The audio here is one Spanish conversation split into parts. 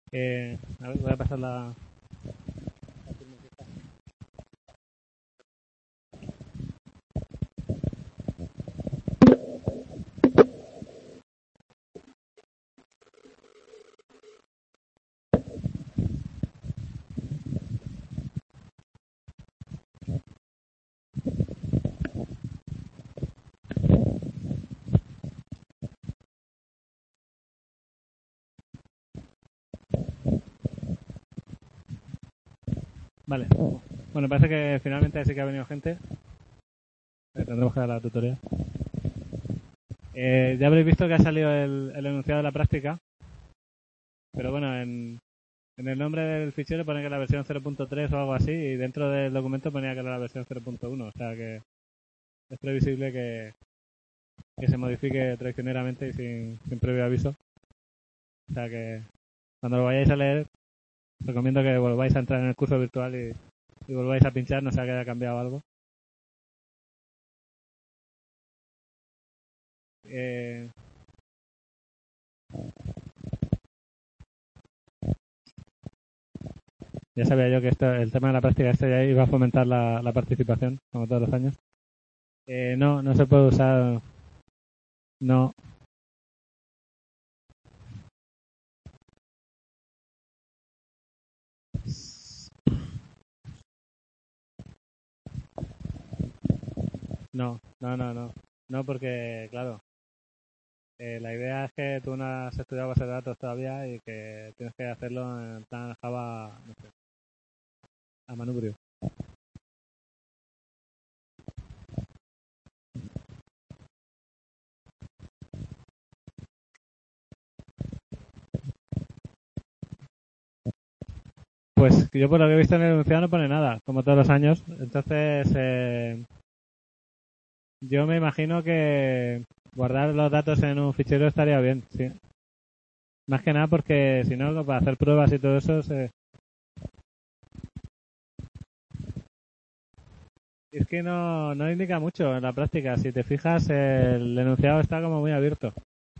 A ver, voy a pasar la... Vale. Bueno, parece que finalmente sí que ha venido gente. Tendremos que dar la tutoría. Ya habréis visto que ha salido el enunciado de la práctica. Pero bueno, en el nombre del fichero pone que es la versión 0.3 o algo así. Y dentro del documento ponía que era la versión 0.1. O sea que es previsible que se modifique traicioneramente y sin previo aviso. O sea que cuando lo vayáis a leer, recomiendo que volváis a entrar en el curso virtual y volváis a pinchar, no sea que haya cambiado algo. Ya sabía yo que el tema de la práctica ya iba a fomentar la participación, como todos los años. No, no se puede usar. No. No, no, no, no. No, porque, claro, la idea es que tú no has estudiado base de datos todavía y que tienes que hacerlo en plan Java, no sé, a manubrio. Pues yo por lo que he visto en el enunciado no pone nada, como todos los años. Entonces, yo me imagino que guardar los datos en un fichero estaría bien, sí. Más que nada porque si no, para hacer pruebas y todo eso, es que no indica mucho en la práctica. Si te fijas, el enunciado está como muy abierto.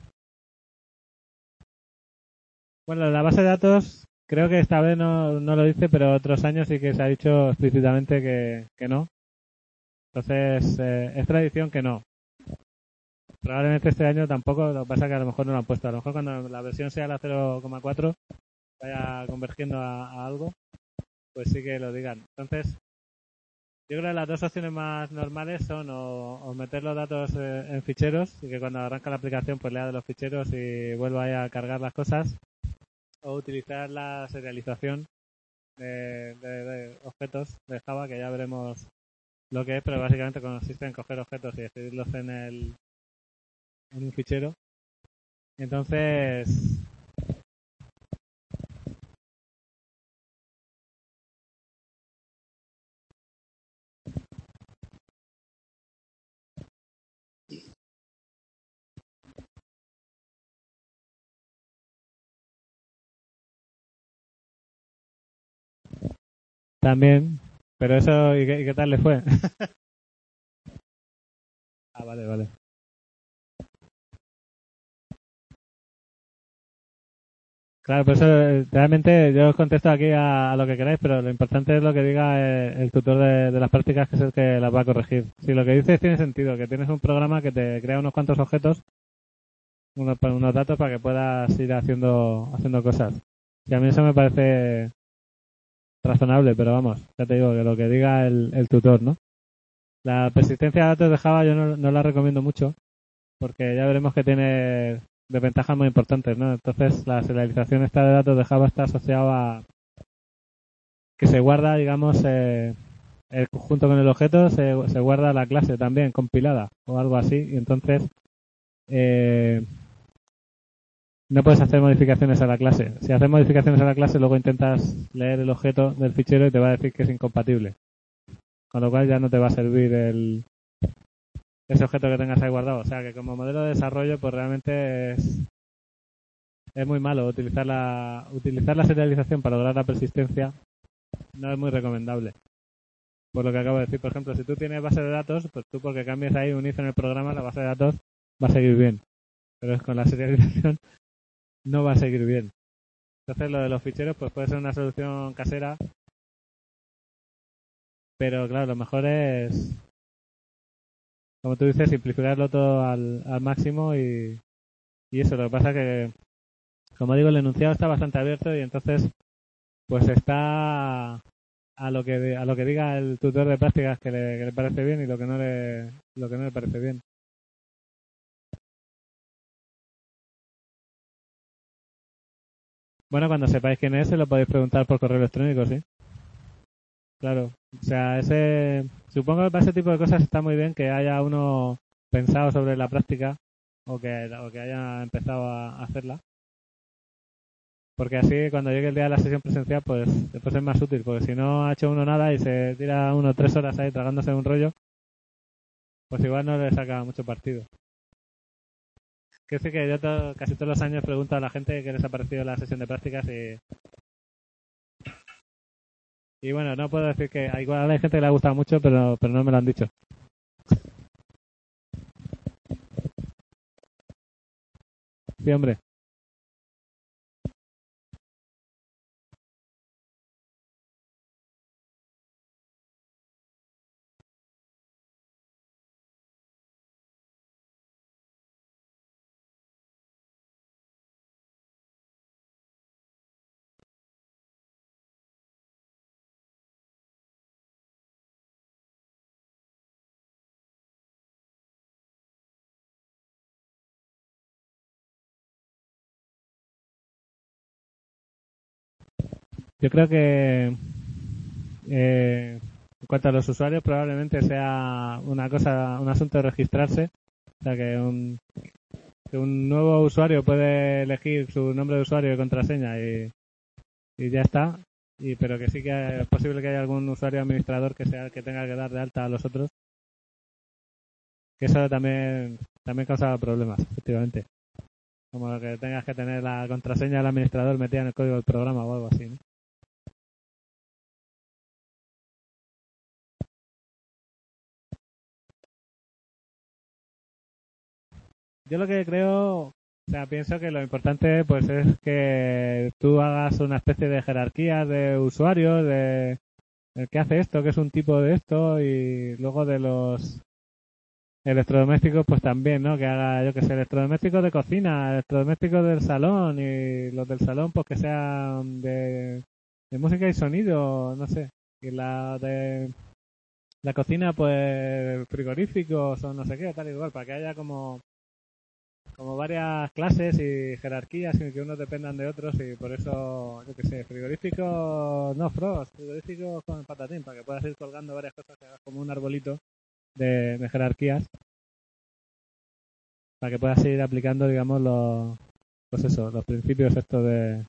Bueno, la base de datos creo que esta vez no lo dice, pero otros años sí que se ha dicho explícitamente que no. Entonces, es tradición que no. Probablemente este año tampoco, lo que pasa es que a lo mejor no lo han puesto. A lo mejor cuando la versión sea la 0,4 vaya convergiendo a algo, pues sí que lo digan. Entonces, yo creo que las dos opciones más normales son o meter los datos en ficheros y que cuando arranca la aplicación pues lea de los ficheros y vuelva ahí a cargar las cosas, o utilizar la serialización de objetos de Java, que ya veremos lo que es, pero básicamente consiste en coger objetos y escribirlos en un fichero. Entonces, también, pero eso, ¿y qué tal le fue? Ah, vale, vale. Claro, pues eso, realmente yo os contesto aquí a lo que queráis, pero lo importante es lo que diga el tutor de las prácticas, que es el que las va a corregir. Si lo que dices tiene sentido, que tienes un programa que te crea unos cuantos objetos, unos datos para que puedas ir haciendo cosas. Y a mí eso me parece razonable, pero vamos, ya te digo que lo que diga el tutor, ¿no? La persistencia de datos de Java yo no la recomiendo mucho, porque ya veremos que tiene desventajas muy importantes, ¿no? Entonces, la serialización esta de datos de Java está asociada a que se guarda, digamos, junto con el objeto se guarda la clase también compilada o algo así, y entonces eh, no puedes hacer modificaciones a la clase. Si haces modificaciones a la clase, luego intentas leer el objeto del fichero y te va a decir que es incompatible. Con lo cual ya no te va a servir ese objeto que tengas ahí guardado. O sea que como modelo de desarrollo, pues realmente es muy malo utilizar la serialización para lograr la persistencia. No es muy recomendable. Por lo que acabo de decir, por ejemplo, si tú tienes base de datos, pues tú porque cambies ahí un if en el programa, la base de datos va a seguir bien. Pero con la serialización no va a seguir bien. Entonces lo de los ficheros pues puede ser una solución casera, pero claro, lo mejor es, como tú dices, simplificarlo todo al máximo y eso. Lo que pasa que, como digo, el enunciado está bastante abierto y entonces pues está a lo que diga el tutor de prácticas que le parece bien y lo que no le parece bien. Bueno, cuando sepáis quién es, se lo podéis preguntar por correo electrónico, ¿sí? Claro. O sea, supongo que para ese tipo de cosas está muy bien que haya uno pensado sobre la práctica o que haya empezado a hacerla. Porque así cuando llegue el día de la sesión presencial, pues después es más útil. Porque si no ha hecho uno nada y se tira uno 3 horas ahí tragándose un rollo, pues igual no le saca mucho partido. Que sí que yo casi todos los años pregunto a la gente qué les ha parecido la sesión de prácticas y bueno, no puedo decir que igual hay gente que le ha gustado mucho, pero no me lo han dicho. Sí, hombre. Yo creo que en cuanto a los usuarios probablemente sea un asunto de registrarse. O sea que un nuevo usuario puede elegir su nombre de usuario y contraseña y ya está. Pero que sí que es posible que haya algún usuario administrador que sea el que tenga que dar de alta a los otros. Que eso también causa problemas, efectivamente. Como que tengas que tener la contraseña del administrador metida en el código del programa o algo así, ¿no? Yo lo que creo, o sea, pienso que lo importante pues es que tú hagas una especie de jerarquía de usuarios, de el que hace esto, que es un tipo de esto, y luego de los electrodomésticos pues también, ¿no? Que haga, yo que sé, electrodomésticos de cocina, electrodomésticos del salón, y los del salón pues que sean de música y sonido, no sé. Y la de la cocina pues frigoríficos o no sé qué, tal y igual, para que haya como varias clases y jerarquías y que unos dependan de otros y por eso, yo que sé, frigorífico no frost, frigorífico con patatín, para que puedas ir colgando varias cosas que hagas como un arbolito de jerarquías, para que puedas ir aplicando, digamos, pues eso, los principios estos de...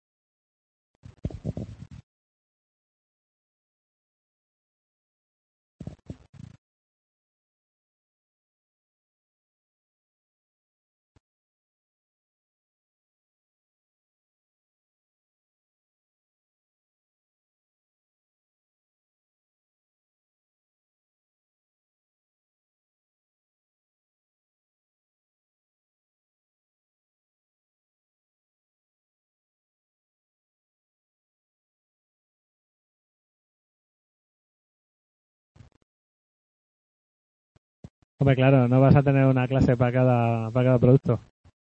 Hombre, claro, no vas a tener una clase para cada producto.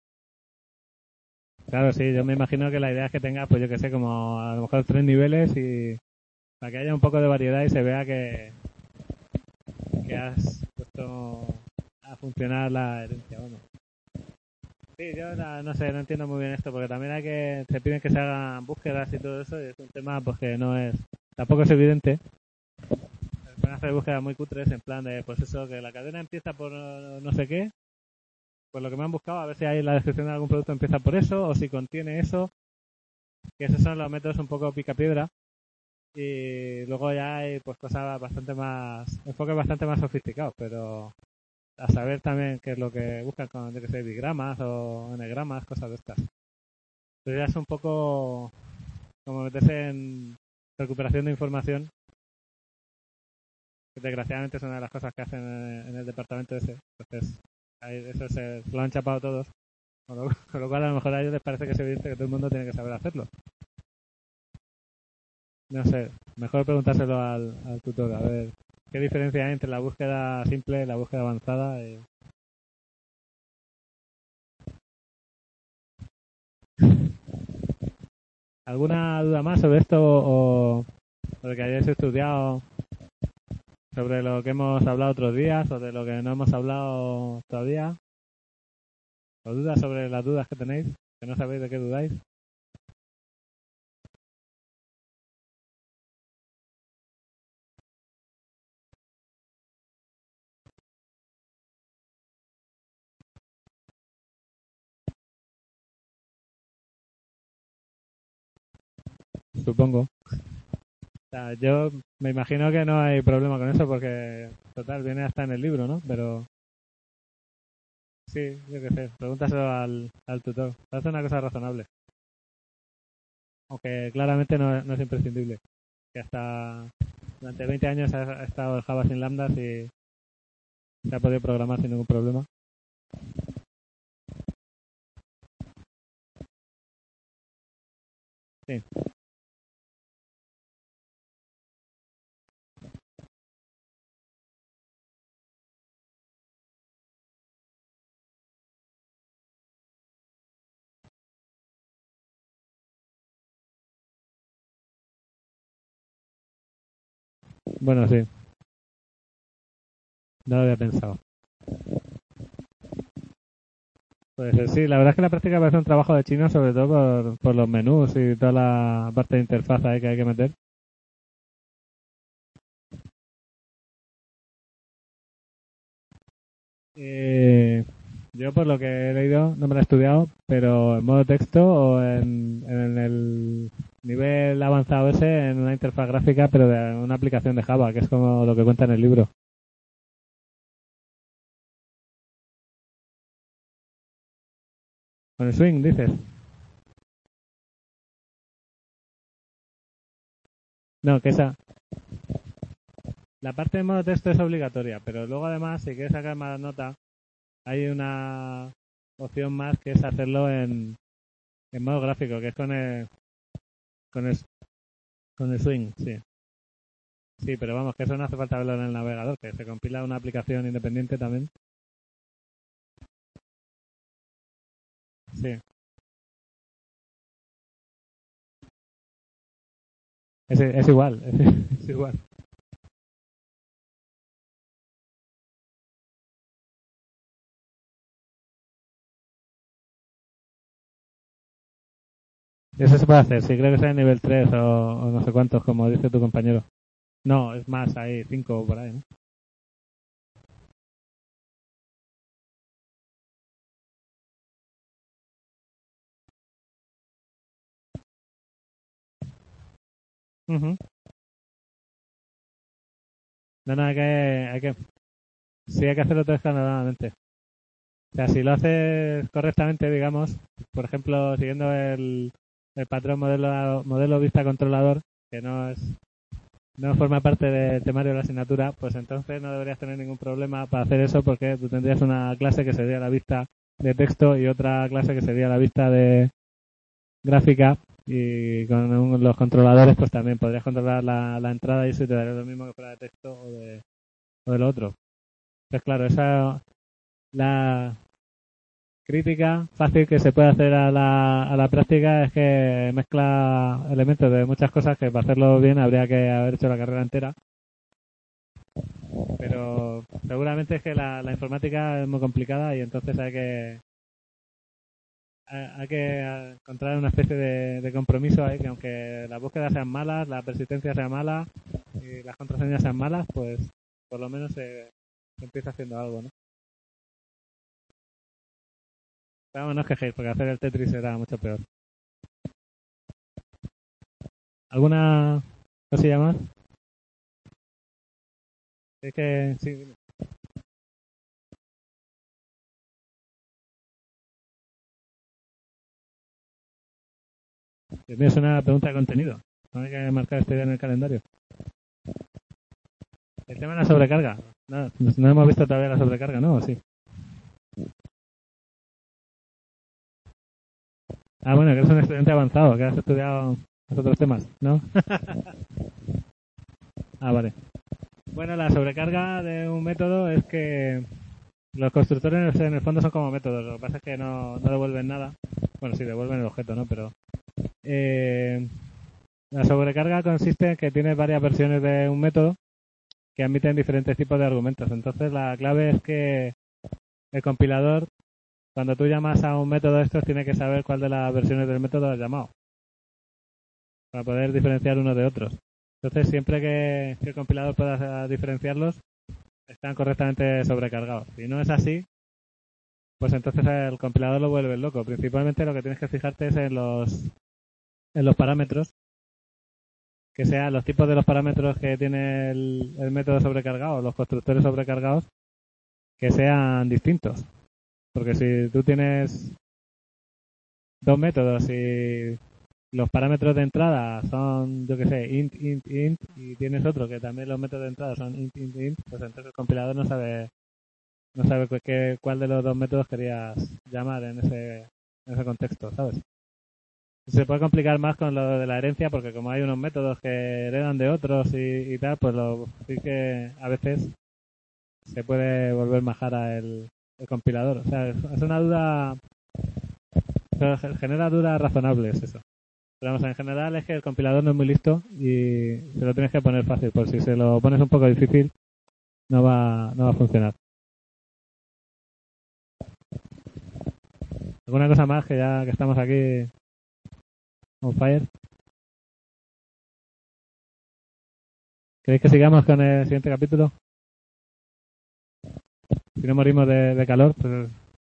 Claro, sí, yo me imagino que la idea es que tengas, pues yo que sé, como a lo mejor 3 niveles y para que haya un poco de variedad y se vea que has puesto a funcionar la herencia. Bueno. Sí, yo no sé, no entiendo muy bien esto, porque también te piden que se hagan búsquedas y todo eso, y es un tema pues que no es, tampoco es evidente. Se pueden hacer búsquedas muy cutres en plan de, pues eso, que la cadena empieza por no sé qué, pues lo que me han buscado, a ver si hay la descripción de algún producto empieza por eso, o si contiene eso, que esos son los métodos un poco picapiedra. Y luego ya hay pues cosas enfoques bastante más sofisticados, pero a saber también qué es lo que buscan con, yo que sé, diagramas o enegramas, cosas de estas. Pero ya es un poco como meterse en recuperación de información, que desgraciadamente es una de las cosas que hacen en el departamento ese. Entonces, eso se lo han chapado todos. Con lo cual a lo mejor a ellos les parece que es evidente que todo el mundo tiene que saber hacerlo. No sé, mejor preguntárselo al tutor, a ver qué diferencia hay entre la búsqueda simple y la búsqueda avanzada. ¿Alguna duda más sobre esto o sobre que hayáis estudiado, sobre lo que hemos hablado otros días o de lo que no hemos hablado todavía? ¿O dudas sobre las dudas que tenéis? ¿Que no sabéis de qué dudáis? Supongo. O sea, yo me imagino que no hay problema con eso porque, total, viene hasta en el libro, ¿no? Pero sí, yo qué sé, pregúntaselo al tutor. Parece una cosa razonable. Aunque claramente no es imprescindible. Que hasta durante 20 años ha estado el Java sin lambdas y se ha podido programar sin ningún problema. Sí, bueno, sí, no lo había pensado. Pues sí, la verdad es que la práctica parece un trabajo de chino, sobre todo por los menús y toda la parte de interfaz ahí que hay que meter. Eh, yo por lo que he leído, no me lo he estudiado, pero en modo texto o en el nivel avanzado ese, en una interfaz gráfica, pero de una aplicación de Java, que es como lo que cuenta en el libro. Con el Swing, dices. No, que la parte de modo texto es obligatoria, pero luego además, si quieres sacar más nota, hay una opción más que es hacerlo en modo gráfico, que es con el, con el Swing, sí. Sí, pero vamos, que eso no hace falta verlo en el navegador, que se compila una aplicación independiente también. Sí, es igual, es igual. Eso se puede hacer, sí, creo que sea en nivel 3 o no sé cuántos, como dice tu compañero. No, es más, hay 5 por ahí, ¿no? Ujú. No, no, sí, hay que hacerlo todo escalonadamente. O sea, si lo haces correctamente, digamos, por ejemplo, siguiendo el patrón modelo vista controlador, que no forma parte del temario de la asignatura, pues entonces no deberías tener ningún problema para hacer eso porque tú tendrías una clase que sería la vista de texto y otra clase que sería la vista de gráfica y con los controladores pues también podrías controlar la entrada y eso te daría lo mismo que fuera de texto o de lo otro. Entonces, claro, esa la crítica fácil que se puede hacer a la práctica es que mezcla elementos de muchas cosas que para hacerlo bien habría que haber hecho la carrera entera, pero seguramente es que la informática es muy complicada y entonces hay que encontrar una especie de compromiso ahí que aunque las búsquedas sean malas, la persistencia sea mala y las contraseñas sean malas, pues por lo menos se empieza haciendo algo, ¿no? Pero vamos, no os quejéis porque hacer el Tetris era mucho peor. ¿Alguna cosilla más? Es que sí, Dios mío, es una pregunta de contenido. No hay que marcar este día en el calendario. El tema de la sobrecarga. No hemos visto todavía la sobrecarga, ¿no? ¿O sí? Ah, bueno, que eres un estudiante avanzado, que has estudiado otros temas, ¿no? Ah, vale. Bueno, la sobrecarga de un método es que los constructores en el fondo son como métodos. Lo que pasa es que no devuelven nada. Bueno, sí, devuelven el objeto, ¿no? Pero eh, la sobrecarga consiste en que tienes varias versiones de un método que admiten diferentes tipos de argumentos. Entonces, la clave es que el compilador, cuando tú llamas a un método de estos, tiene que saber cuál de las versiones del método has llamado para poder diferenciar uno de otros. Entonces, siempre que el compilador pueda diferenciarlos, están correctamente sobrecargados. Si no es así, pues entonces el compilador lo vuelve loco. Principalmente lo que tienes que fijarte es en los parámetros, que sean los tipos de los parámetros que tiene el método sobrecargado, los constructores sobrecargados, que sean distintos. Porque si tú tienes dos métodos y los parámetros de entrada son, yo que sé, int, y tienes otro que también los métodos de entrada son int, pues entonces el compilador no sabe cuál de los dos métodos querías llamar en ese contexto, ¿sabes? Se puede complicar más con lo de la herencia porque como hay unos métodos que heredan de otros y tal, pues sí que a veces se puede volver majara el compilador. O sea, es una duda, pero genera dudas razonables eso. Pero vamos, en general es que el compilador no es muy listo y se lo tienes que poner fácil, por si se lo pones un poco difícil no va a funcionar. ¿Alguna cosa más que ya que estamos aquí on fire? ¿Queréis que sigamos con el siguiente capítulo? Si no morimos de calor, pues...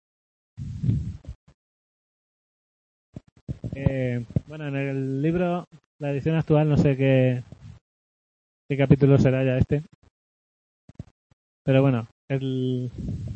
bueno, en el libro, la edición actual, no sé qué capítulo será ya este. Pero bueno, el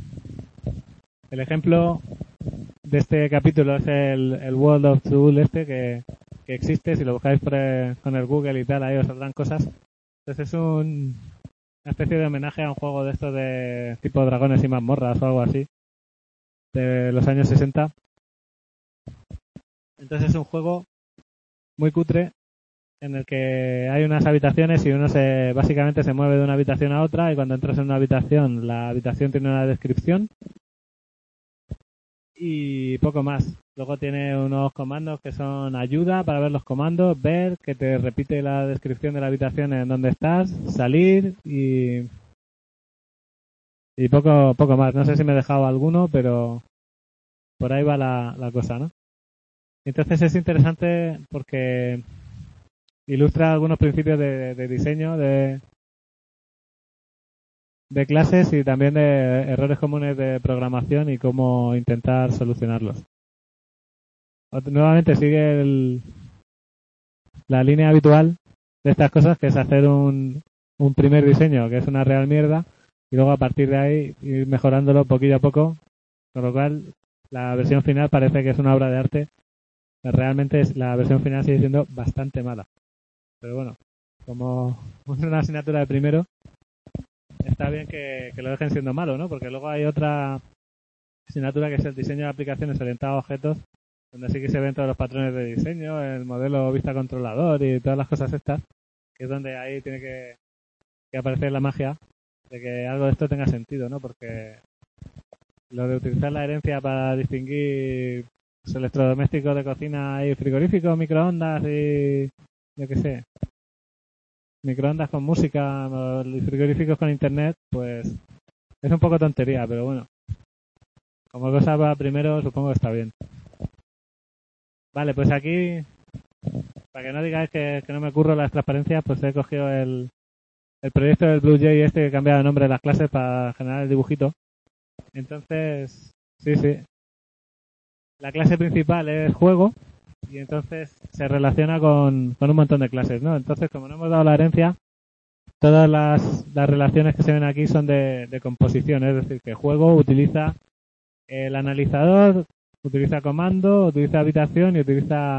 ejemplo de este capítulo es el World of Tool que existe. Si lo buscáis con el Google y tal, ahí os saldrán cosas. Entonces es una especie de homenaje a un juego de estos de tipo dragones y mazmorras o algo así, de los años 60. Entonces es un juego muy cutre en el que hay unas habitaciones y uno básicamente se mueve de una habitación a otra y cuando entras en una habitación, la habitación tiene una descripción y poco más. Luego tiene unos comandos que son ayuda para ver los comandos, ver, que te repite la descripción de la habitación en donde estás, salir y poco más. No sé si me he dejado alguno, pero por ahí va la cosa, ¿no? Entonces es interesante porque ilustra algunos principios de diseño, de clases y también de errores comunes de programación y cómo intentar solucionarlos. Nuevamente sigue la línea habitual de estas cosas, que es hacer un primer diseño que es una real mierda y luego a partir de ahí ir mejorándolo poquillo a poco, con lo cual la versión final parece que es una obra de arte, pero realmente la versión final sigue siendo bastante mala. Pero bueno, como es una asignatura de primero, está bien que lo dejen siendo malo, ¿no? Porque luego hay otra asignatura que es el diseño de aplicaciones orientado a objetos, donde sí que se ven todos los patrones de diseño, el modelo vista controlador y todas las cosas estas, que es donde ahí tiene que aparecer la magia de que algo de esto tenga sentido, ¿no? Porque lo de utilizar la herencia para distinguir los electrodomésticos de cocina y frigoríficos, microondas y yo qué sé, microondas con música, los frigoríficos con internet, pues es un poco tontería, pero bueno, como cosa va primero, supongo que está bien. Vale, pues aquí, para que no digáis que no me curro las transparencias, pues he cogido el proyecto del BlueJ que he cambiado de nombre de las clases para generar el dibujito. Entonces, sí. La clase principal es juego y entonces se relaciona con un montón de clases, ¿no? Entonces, como no hemos dado la herencia, todas las relaciones que se ven aquí son de composición, es decir, que juego utiliza el analizador, utiliza comando, utiliza habitación y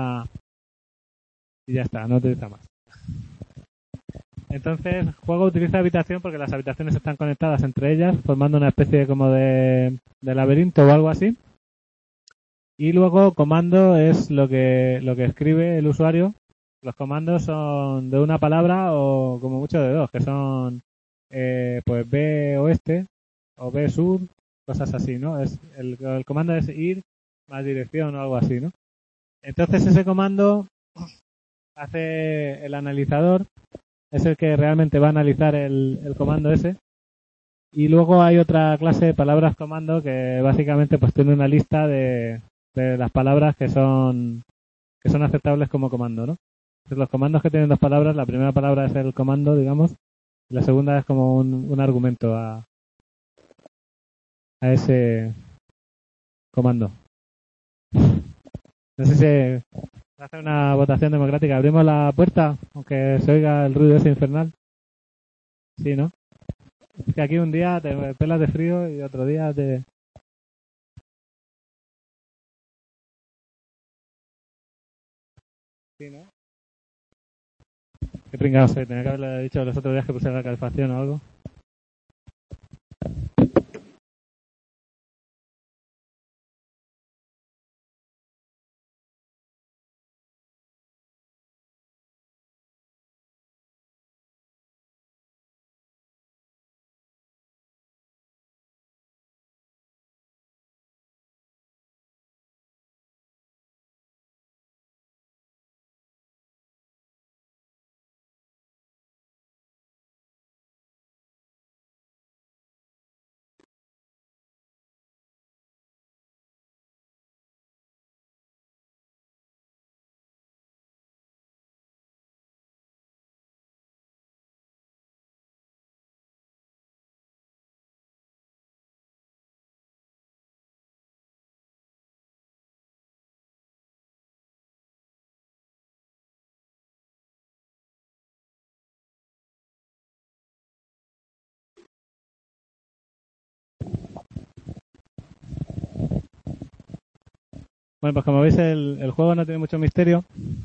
ya está, no utiliza más. Entonces, juego utiliza habitación porque las habitaciones están conectadas entre ellas, formando una especie como de laberinto o algo así. Y luego comando es lo que escribe el usuario. Los comandos son de una palabra o como mucho de dos, que son pues B oeste o B sur, cosas así, ¿no? El comando es ir más dirección o algo así, ¿no? Entonces ese comando hace el analizador, es el que realmente va a analizar el comando ese. Y luego hay otra clase de palabras comando que básicamente pues tiene una lista de las palabras que son aceptables como comando, ¿no? Entonces, los comandos que tienen dos palabras, la primera palabra es el comando, digamos, y la segunda es como un argumento a ese comando. No sé si hace una votación democrática. ¿Abrimos la puerta? Aunque se oiga el ruido ese infernal. Sí, ¿no? Es que aquí un día te pelas de frío y otro día te... Sí, ¿no? Qué pringado soy. Tenía que haberle dicho los otros días que puse la calefacción o algo. Bueno, pues como veis el juego no tiene mucho misterio.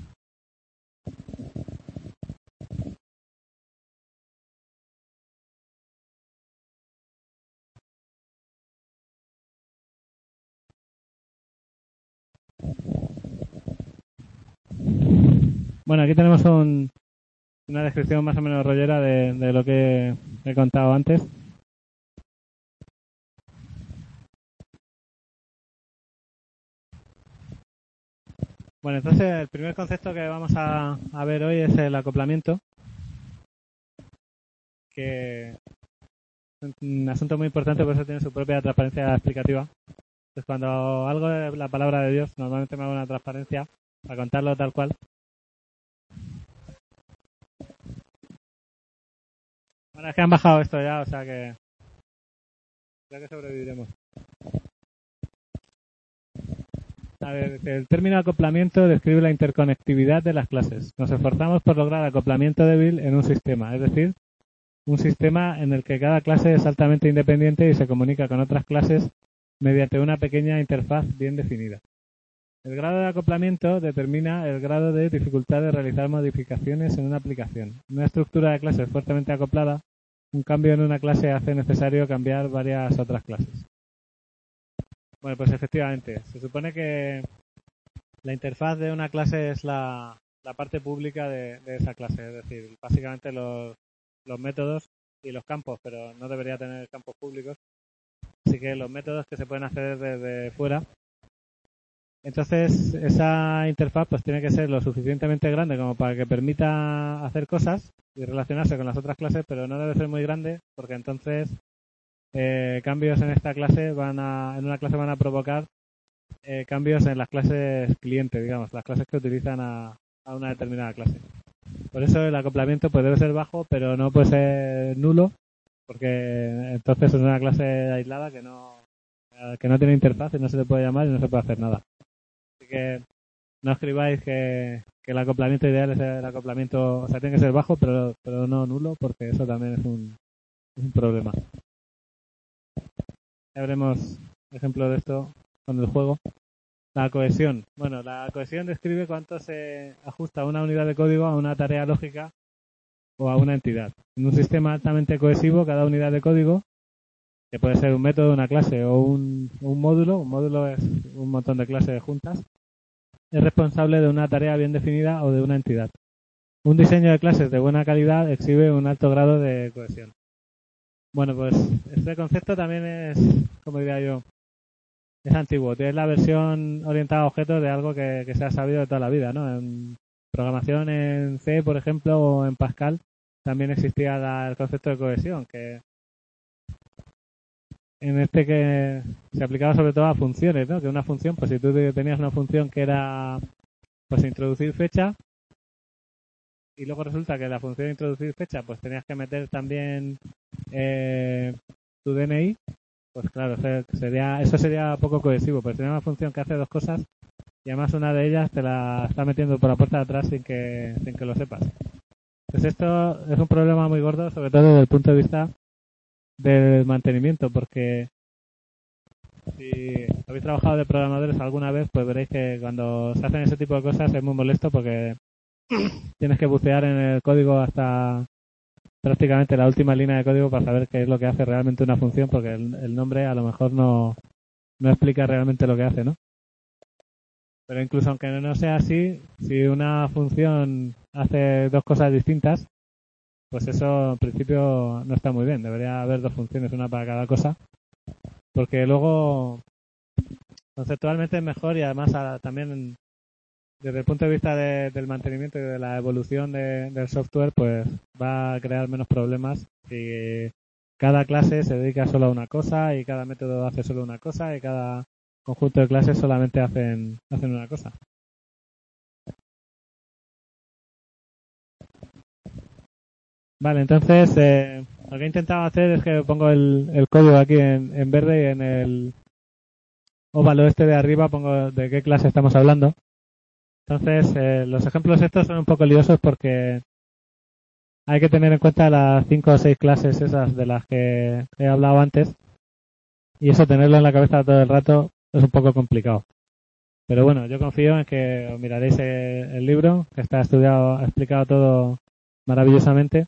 Bueno, aquí tenemos una descripción más o menos rollera de lo que he contado antes. Bueno, entonces el primer concepto que vamos a ver hoy es el acoplamiento, que es un asunto muy importante, por eso tiene su propia transparencia explicativa. Entonces, cuando algo es la palabra de Dios, normalmente me hago una transparencia para contarlo tal cual. Bueno, es que han bajado esto ya, o sea que creo que sobreviviremos. A ver, el término acoplamiento describe la interconectividad de las clases. Nos esforzamos por lograr acoplamiento débil en un sistema, es decir, un sistema en el que cada clase es altamente independiente y se comunica con otras clases mediante una pequeña interfaz bien definida. El grado de acoplamiento determina el grado de dificultad de realizar modificaciones en una aplicación. En una estructura de clases fuertemente acoplada, un cambio en una clase hace necesario cambiar varias otras clases. Bueno, pues efectivamente, se supone que la interfaz de una clase es la parte pública de esa clase, es decir, básicamente los métodos y los campos, pero no debería tener campos públicos. Así que los métodos que se pueden hacer desde fuera. Entonces, esa interfaz pues tiene que ser lo suficientemente grande como para que permita hacer cosas y relacionarse con las otras clases, pero no debe ser muy grande porque entonces cambios en esta clase en una clase van a provocar cambios en las clases cliente, digamos, las clases que utilizan a una determinada clase. Por eso el acoplamiento pues debe ser bajo, pero no puede ser nulo, porque entonces es una clase aislada que no tiene interfaz y no se le puede llamar y no se puede hacer nada. Así que no escribáis que el acoplamiento ideal es el acoplamiento, o sea, tiene que ser bajo, pero no nulo, porque eso también es un problema. Ya veremos ejemplo de esto con el juego. La cohesión. Bueno, la cohesión describe cuánto se ajusta una unidad de código a una tarea lógica o a una entidad. En un sistema altamente cohesivo, cada unidad de código que puede ser un método, una clase o un módulo. Un módulo es un montón de clases juntas. Es responsable de una tarea bien definida o de una entidad. Un diseño de clases de buena calidad exhibe un alto grado de cohesión. Bueno, pues este concepto también es, como diría yo, es antiguo. Es la versión orientada a objetos de algo que se ha sabido de toda la vida, ¿no? En programación en C, por ejemplo, o en Pascal, también existía el concepto de cohesión, que en este que se aplicaba sobre todo a funciones, ¿no? Que una función, pues si tú tenías una función que era, pues introducir fecha, y luego resulta que la función de introducir fecha, pues tenías que meter también tu DNI, pues claro, eso sería poco cohesivo, pero tener una función que hace dos cosas y además una de ellas te la está metiendo por la puerta de atrás sin que lo sepas. Pues esto es un problema muy gordo, sobre todo desde el punto de vista del mantenimiento, porque si habéis trabajado de programadores alguna vez, pues veréis que cuando se hacen ese tipo de cosas es muy molesto porque tienes que bucear en el código hasta prácticamente la última línea de código para saber qué es lo que hace realmente una función, porque el nombre a lo mejor no explica realmente lo que hace, ¿no? Pero incluso aunque no sea así, si una función hace dos cosas distintas, pues eso en principio no está muy bien. Debería haber dos funciones, una para cada cosa, porque luego conceptualmente es mejor y además también desde el punto de vista del mantenimiento y de la evolución del software, pues va a crear menos problemas si cada clase se dedica solo a una cosa y cada método hace solo una cosa y cada conjunto de clases solamente hacen una cosa. Vale, entonces lo que he intentado hacer es que pongo el código aquí en verde y en el óvalo este de arriba pongo de qué clase estamos hablando. Entonces, los ejemplos estos son un poco liosos porque hay que tener en cuenta las 5 o 6 clases esas de las que he hablado antes y eso tenerlo en la cabeza todo el rato es un poco complicado. Pero bueno, yo confío en que os miraréis el libro, que está estudiado, explicado todo maravillosamente,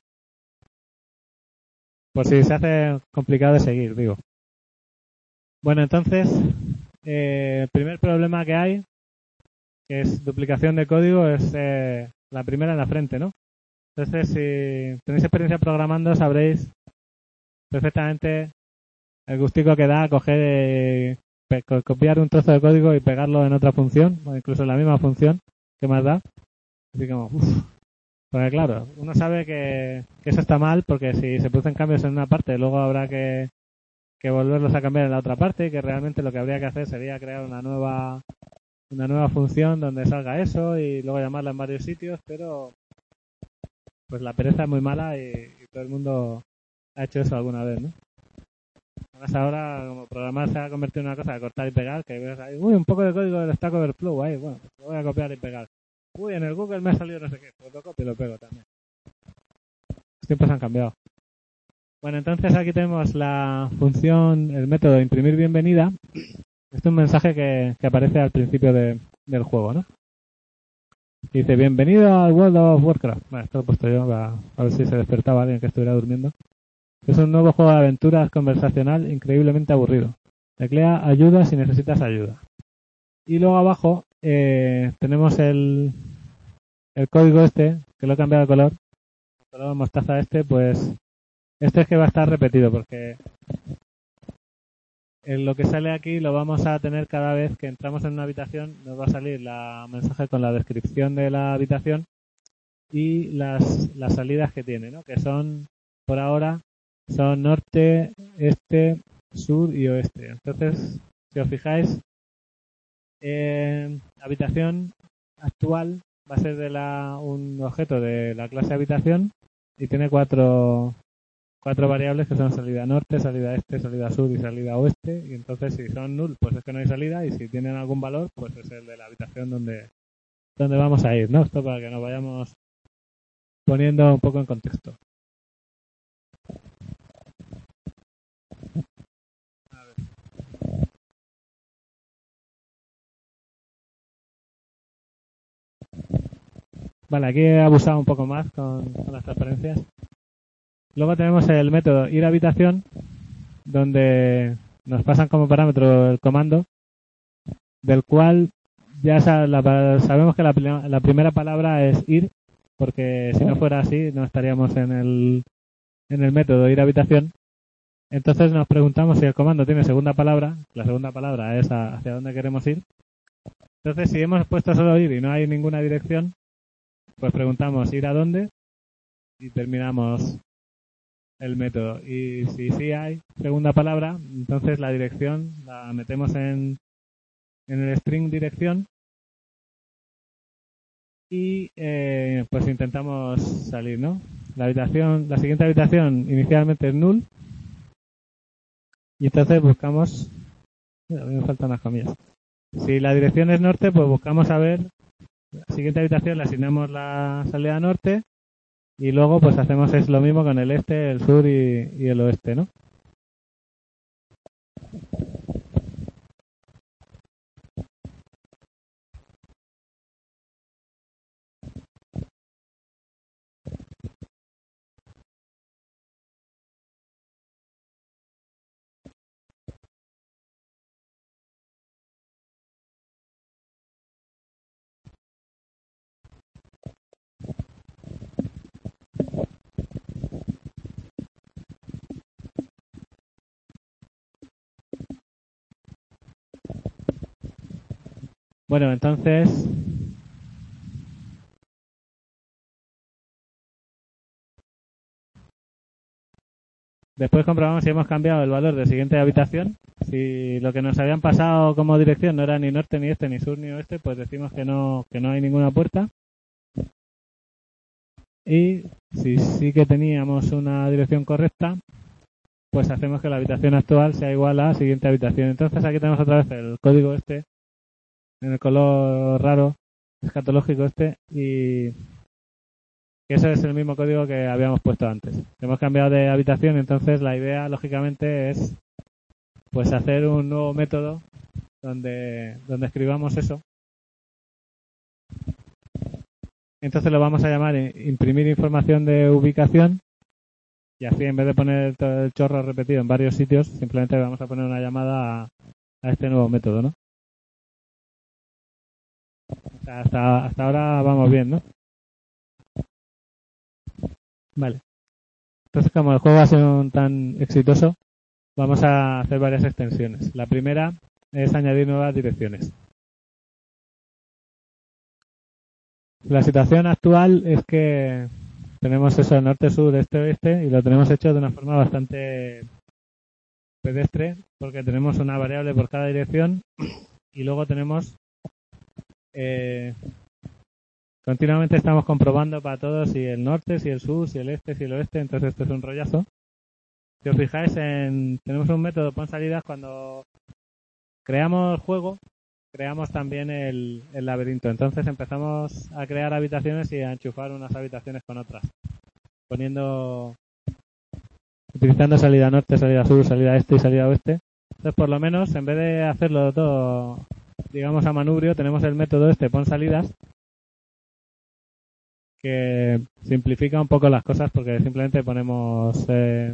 por si se hace complicado de seguir, digo. Bueno, entonces, el primer problema que hay, que es duplicación de código, es la primera en la frente, ¿no? Entonces, si tenéis experiencia programando, sabréis perfectamente el gustico que da coger, copiar un trozo de código y pegarlo en otra función, o incluso en la misma función, ¿qué más da? Así como, uff. Porque claro, uno sabe que eso está mal porque si se producen cambios en una parte, luego habrá que volverlos a cambiar en la otra parte y que realmente lo que habría que hacer sería crear una nueva función donde salga eso y luego llamarla en varios sitios, pero pues la pereza es muy mala y todo el mundo ha hecho eso alguna vez, ¿no? Además ahora como programar se ha convertido en una cosa de cortar y pegar, que ves ahí, uy, un poco de código del Stack Overflow ahí, bueno, lo voy a copiar y pegar. Uy, en el Google me ha salido no sé qué, pues lo copio y lo pego también. Los tiempos han cambiado. Bueno, entonces aquí tenemos la función, el método de imprimir bienvenida. Este es un mensaje que aparece al principio del juego, ¿no? Dice, bienvenido al World of Warcraft. Bueno, esto lo he puesto yo a ver si se despertaba alguien que estuviera durmiendo. Es un nuevo juego de aventuras conversacional increíblemente aburrido. Teclea ayuda si necesitas ayuda. Y luego abajo tenemos el código este, que lo he cambiado de color. El color mostaza este, pues este es que va a estar repetido porque lo que sale aquí lo vamos a tener cada vez que entramos en una habitación. Nos va a salir el mensaje con la descripción de la habitación y las salidas que tiene, ¿no? Que son, por ahora, son norte, este, sur y oeste. Entonces, si os fijáis, habitación actual va a ser un objeto de la clase habitación y tiene cuatro variables que son salida norte, salida este, salida sur y salida oeste. Y entonces si son null, pues es que no hay salida y si tienen algún valor, pues es el de la habitación donde vamos a ir, ¿no? Esto para que nos vayamos poniendo un poco en contexto. A ver. Vale, aquí he abusado un poco más con las transparencias. Luego tenemos el método ir a habitación, donde nos pasan como parámetro el comando, del cual ya sabemos que la primera palabra es ir, porque si no fuera así no estaríamos en el método ir a habitación. Entonces nos preguntamos si el comando tiene segunda palabra. La segunda palabra es hacia dónde queremos ir. Entonces, si hemos puesto solo ir y no hay ninguna dirección, pues preguntamos ir a dónde y terminamos el método. Y si sí hay segunda palabra, entonces la dirección la metemos en el string dirección y pues intentamos salir, ¿no? La siguiente habitación inicialmente es null y entonces buscamos, a mí me faltan las comillas. Si la dirección es norte, pues buscamos a ver la siguiente habitación, le asignamos la salida norte y luego pues hacemos lo mismo con el este, el sur y el oeste, ¿no? Bueno, entonces después comprobamos si hemos cambiado el valor de siguiente habitación. Si lo que nos habían pasado como dirección no era ni norte, ni este, ni sur, ni oeste, pues decimos que no hay ninguna puerta. Y si sí que teníamos una dirección correcta, pues hacemos que la habitación actual sea igual a la siguiente habitación. Entonces aquí tenemos otra vez el código este, en el color raro, escatológico este, y ese es el mismo código que habíamos puesto antes. Hemos cambiado de habitación, entonces la idea, lógicamente, es pues hacer un nuevo método donde escribamos eso. Entonces lo vamos a llamar imprimir información de ubicación y así en vez de poner todo el chorro repetido en varios sitios, simplemente vamos a poner una llamada a este nuevo método, ¿no? O sea, hasta ahora vamos bien, ¿no? Vale. Entonces, como el juego ha sido tan exitoso, vamos a hacer varias extensiones. La primera es añadir nuevas direcciones. La situación actual es que tenemos eso, norte, sur, este, oeste, y lo tenemos hecho de una forma bastante pedestre, porque tenemos una variable por cada dirección y luego tenemos continuamente estamos comprobando para todos si el norte, si el sur, si el este, si el oeste, entonces esto es un rollazo. Si os fijáis, tenemos un método pon salidas cuando creamos el juego, creamos también el laberinto. Entonces empezamos a crear habitaciones y a enchufar unas habitaciones con otras, utilizando salida norte, salida sur, salida este y salida oeste. Entonces, por lo menos, en vez de hacerlo todo, digamos, a manubrio, tenemos el método este pon salidas, que simplifica un poco las cosas porque simplemente ponemos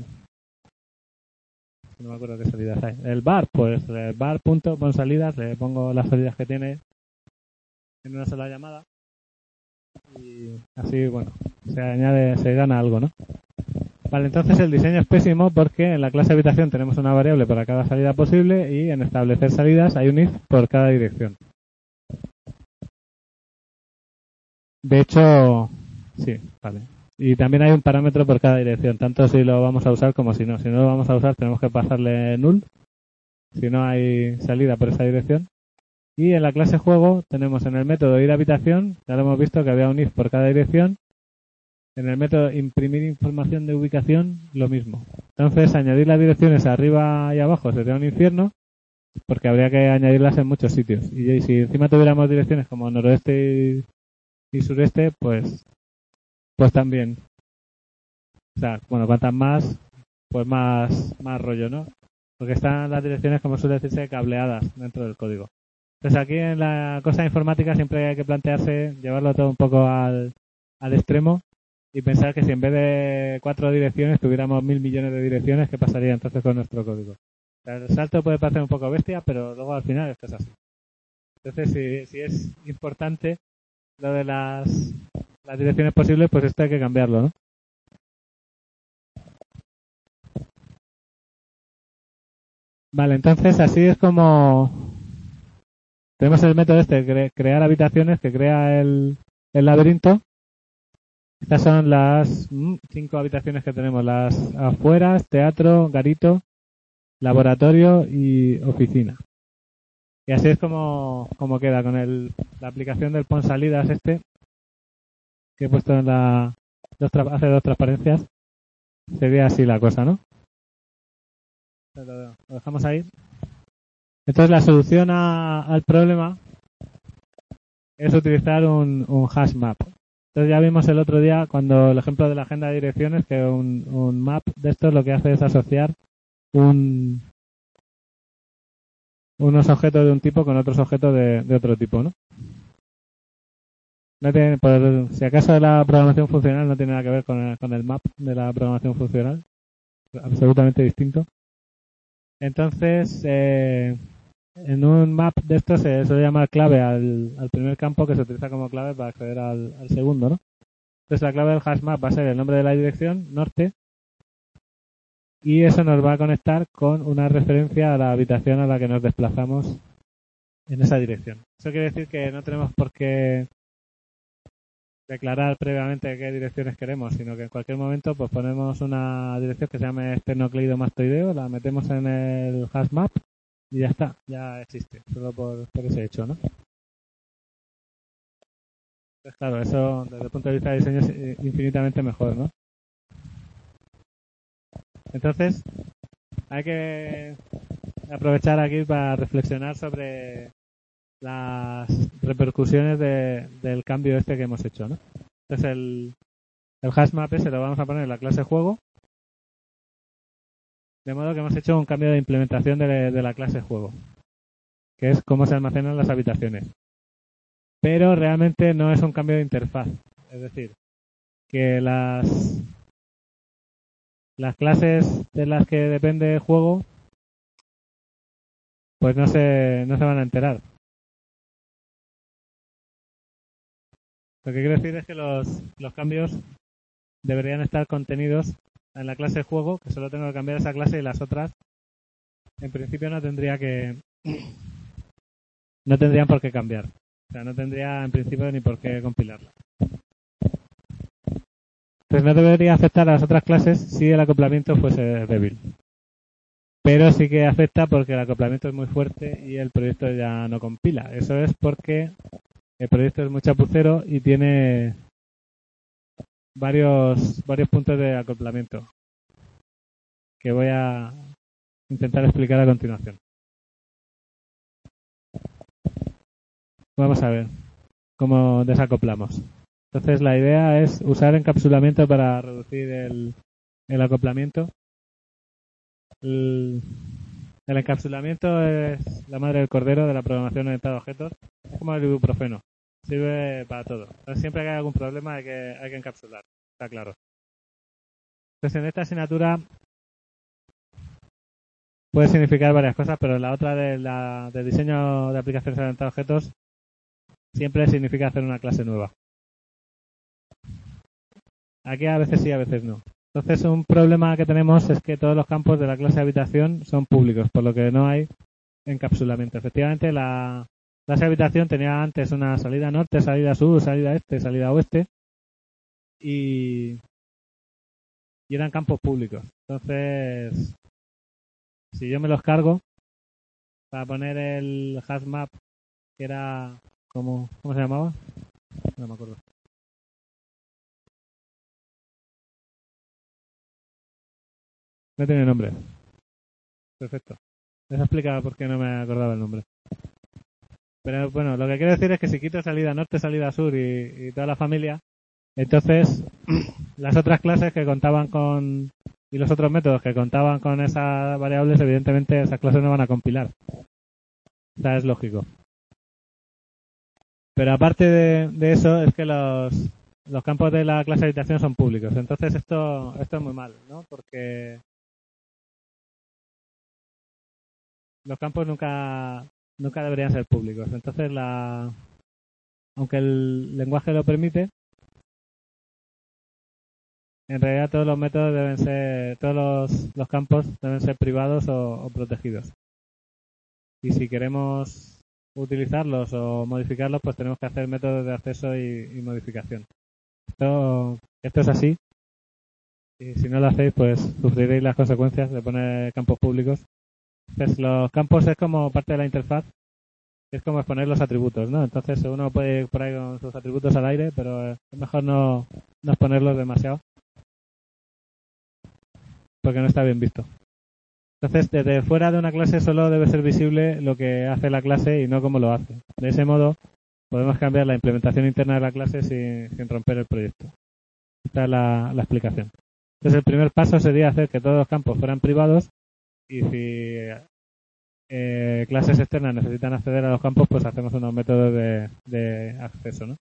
no me acuerdo qué salidas hay. El bar, pues el bar punto pon salidas, le pongo las salidas que tiene en una sola llamada y así, bueno, se gana algo, ¿no? Vale, entonces el diseño es pésimo porque en la clase habitación tenemos una variable para cada salida posible y en establecer salidas hay un if por cada dirección. De hecho, sí, vale. Y también hay un parámetro por cada dirección, tanto si lo vamos a usar como si no. Si no lo vamos a usar tenemos que pasarle null, si no hay salida por esa dirección. Y en la clase juego tenemos en el método ir a habitación, ya lo hemos visto que había un if por cada dirección. En el método imprimir información de ubicación, lo mismo. Entonces añadir las direcciones arriba y abajo sería un infierno, porque habría que añadirlas en muchos sitios. Y si encima tuviéramos direcciones como noroeste y sureste, pues también. O sea, bueno, cuantas más, pues más rollo, ¿no? Porque están las direcciones, como suele decirse, cableadas dentro del código. Entonces aquí en la cosa informática siempre hay que plantearse llevarlo todo un poco al extremo y pensar que si en vez de 4 direcciones tuviéramos 1000 millones de direcciones, ¿qué pasaría entonces con nuestro código? O sea, el salto puede parecer un poco bestia, pero luego al final esto es así. Entonces, si es importante lo de las direcciones posibles, pues esto hay que cambiarlo, ¿no? Vale, entonces así es como tenemos el método crear habitaciones, que crea el laberinto. Estas son las 5 habitaciones que tenemos: las afueras, teatro, garito, laboratorio y oficina. Y así es como queda con la aplicación del pon salidas que he puesto en hace 2 transparencias. Sería así la cosa, ¿no? Lo dejamos ahí. Entonces la solución al problema es utilizar un hash map. Entonces ya vimos el otro día, cuando el ejemplo de la agenda de direcciones, que un map de estos lo que hace es asociar unos objetos de un tipo con otros objetos de otro tipo, ¿no? No tiene, si acaso la programación funcional no tiene nada que ver con el map de la programación funcional, absolutamente distinto. Entonces, en un map de estos se suele llamar clave al primer campo, que se utiliza como clave para acceder al segundo, ¿no? Entonces la clave del hash map va a ser el nombre de la dirección, norte, y eso nos va a conectar con una referencia a la habitación a la que nos desplazamos en esa dirección. Eso quiere decir que no tenemos por qué declarar previamente qué direcciones queremos, sino que en cualquier momento pues ponemos una dirección que se llame esternocleidomastoideo, la metemos en el hash map y ya está, ya existe, solo por ese hecho, ¿no? Pues claro, eso desde el punto de vista de diseño es infinitamente mejor, ¿no? Entonces, hay que aprovechar aquí para reflexionar sobre las repercusiones del cambio que hemos hecho, ¿no? Entonces el hash map ese lo vamos a poner en la clase juego, de modo que hemos hecho un cambio de implementación de la clase juego, que es cómo se almacenan las habitaciones. Pero realmente no es un cambio de interfaz, es decir, que las clases de las que depende el juego pues no se van a enterar. Lo que quiero decir es que los cambios deberían estar contenidos en la clase juego, que solo tengo que cambiar esa clase, y las otras en principio no tendrían por qué cambiar. O sea, no tendría en principio ni por qué compilarla. Entonces no debería afectar a las otras clases si el acoplamiento fuese débil. Pero sí que afecta porque el acoplamiento es muy fuerte y el proyecto ya no compila. Eso es porque el proyecto es muy chapucero y tiene varios puntos de acoplamiento que voy a intentar explicar a continuación. Vamos a ver cómo desacoplamos. Entonces la idea es usar encapsulamiento para reducir el acoplamiento. El encapsulamiento es la madre del cordero de la programación orientada a objetos. Es como el ibuprofeno. Sirve para todo. Entonces, siempre que hay algún problema hay que encapsular. Está claro. Entonces en esta asignatura puede significar varias cosas, pero la otra de diseño de aplicaciones orientadas a objetos siempre significa hacer una clase nueva. Aquí a veces sí, a veces no. Entonces un problema que tenemos es que todos los campos de la clase de habitación son públicos, por lo que no hay encapsulamiento. Efectivamente, la clase de habitación tenía antes una salida norte, salida sur, salida este, salida oeste y eran campos públicos. Entonces, si yo me los cargo para poner el hash map, que era ¿cómo se llamaba? No me acuerdo. No tiene nombre. Perfecto. Eso explica por qué no me acordaba el nombre. Pero bueno, lo que quiero decir es que si quito salida norte, salida sur y toda la familia, entonces las otras clases que contaban con y los otros métodos que contaban con esas variables, evidentemente esas clases no van a compilar. O sea, es lógico. Pero aparte de eso, es que los campos de la clase de habitación son públicos. Entonces esto es muy mal, ¿no? Porque los campos nunca deberían ser públicos. Entonces aunque el lenguaje lo permite, en realidad todos los métodos deben ser, todos los campos deben ser privados o protegidos. Y si queremos utilizarlos o modificarlos, pues tenemos que hacer métodos de acceso y modificación. Esto es así. Y si no lo hacéis, pues sufriréis las consecuencias de poner campos públicos. Entonces, los campos es como parte de la interfaz, es como exponer los atributos, ¿no? Entonces uno puede ir por ahí con sus atributos al aire, pero es mejor no exponerlos demasiado, porque no está bien visto. Entonces, desde fuera de una clase solo debe ser visible lo que hace la clase y no cómo lo hace. De ese modo, podemos cambiar la implementación interna de la clase sin romper el proyecto. Esta es la explicación. Entonces, el primer paso sería hacer que todos los campos fueran privados y si clases externas necesitan acceder a los campos, pues hacemos unos métodos de acceso, ¿no?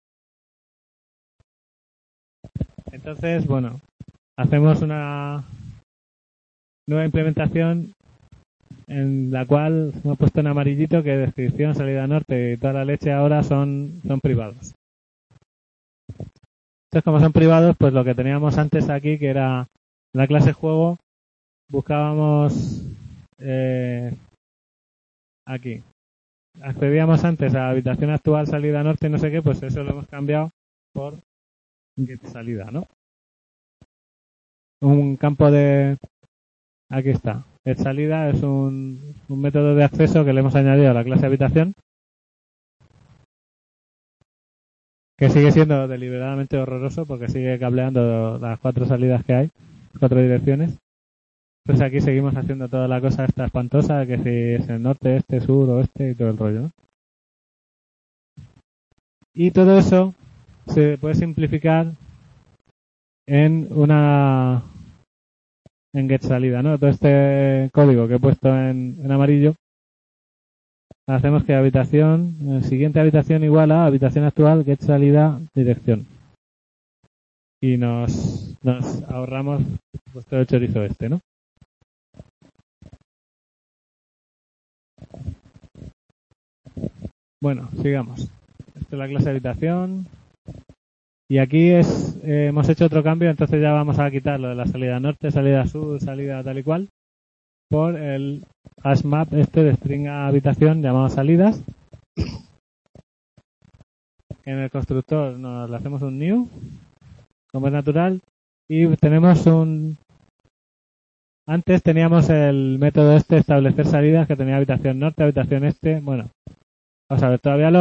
Entonces, bueno, hacemos una nueva implementación en la cual hemos puesto en amarillito que descripción, salida norte y toda la leche ahora son privados. Entonces, como son privados, pues lo que teníamos antes aquí, que era la clase juego, buscábamos aquí. Accedíamos antes a habitación actual, salida norte y no sé qué, pues eso lo hemos cambiado por get salida, ¿no? Un campo de... Aquí está. Get salida es un método de acceso que le hemos añadido a la clase habitación, que sigue siendo deliberadamente horroroso porque sigue cableando las 4 salidas que hay, 4 direcciones. Pues aquí seguimos haciendo toda la cosa esta espantosa, que si es el norte, este, sur, oeste y todo el rollo, ¿no? Y todo eso se puede simplificar en get salida, ¿no? Todo este código que he puesto en amarillo, hacemos que siguiente habitación igual a habitación actual, get salida, dirección. Y nos ahorramos pues todo el chorizo este, ¿no? Bueno, sigamos. Esta es la clase de habitación. Y aquí hemos hecho otro cambio, entonces ya vamos a quitar lo de la salida norte, salida sur, salida tal y cual, por el hash map este de string habitación llamado salidas. En el constructor le hacemos un new, como es natural, y tenemos antes teníamos el método este establecer salidas que tenía habitación norte, habitación este. Bueno, vamos a ver,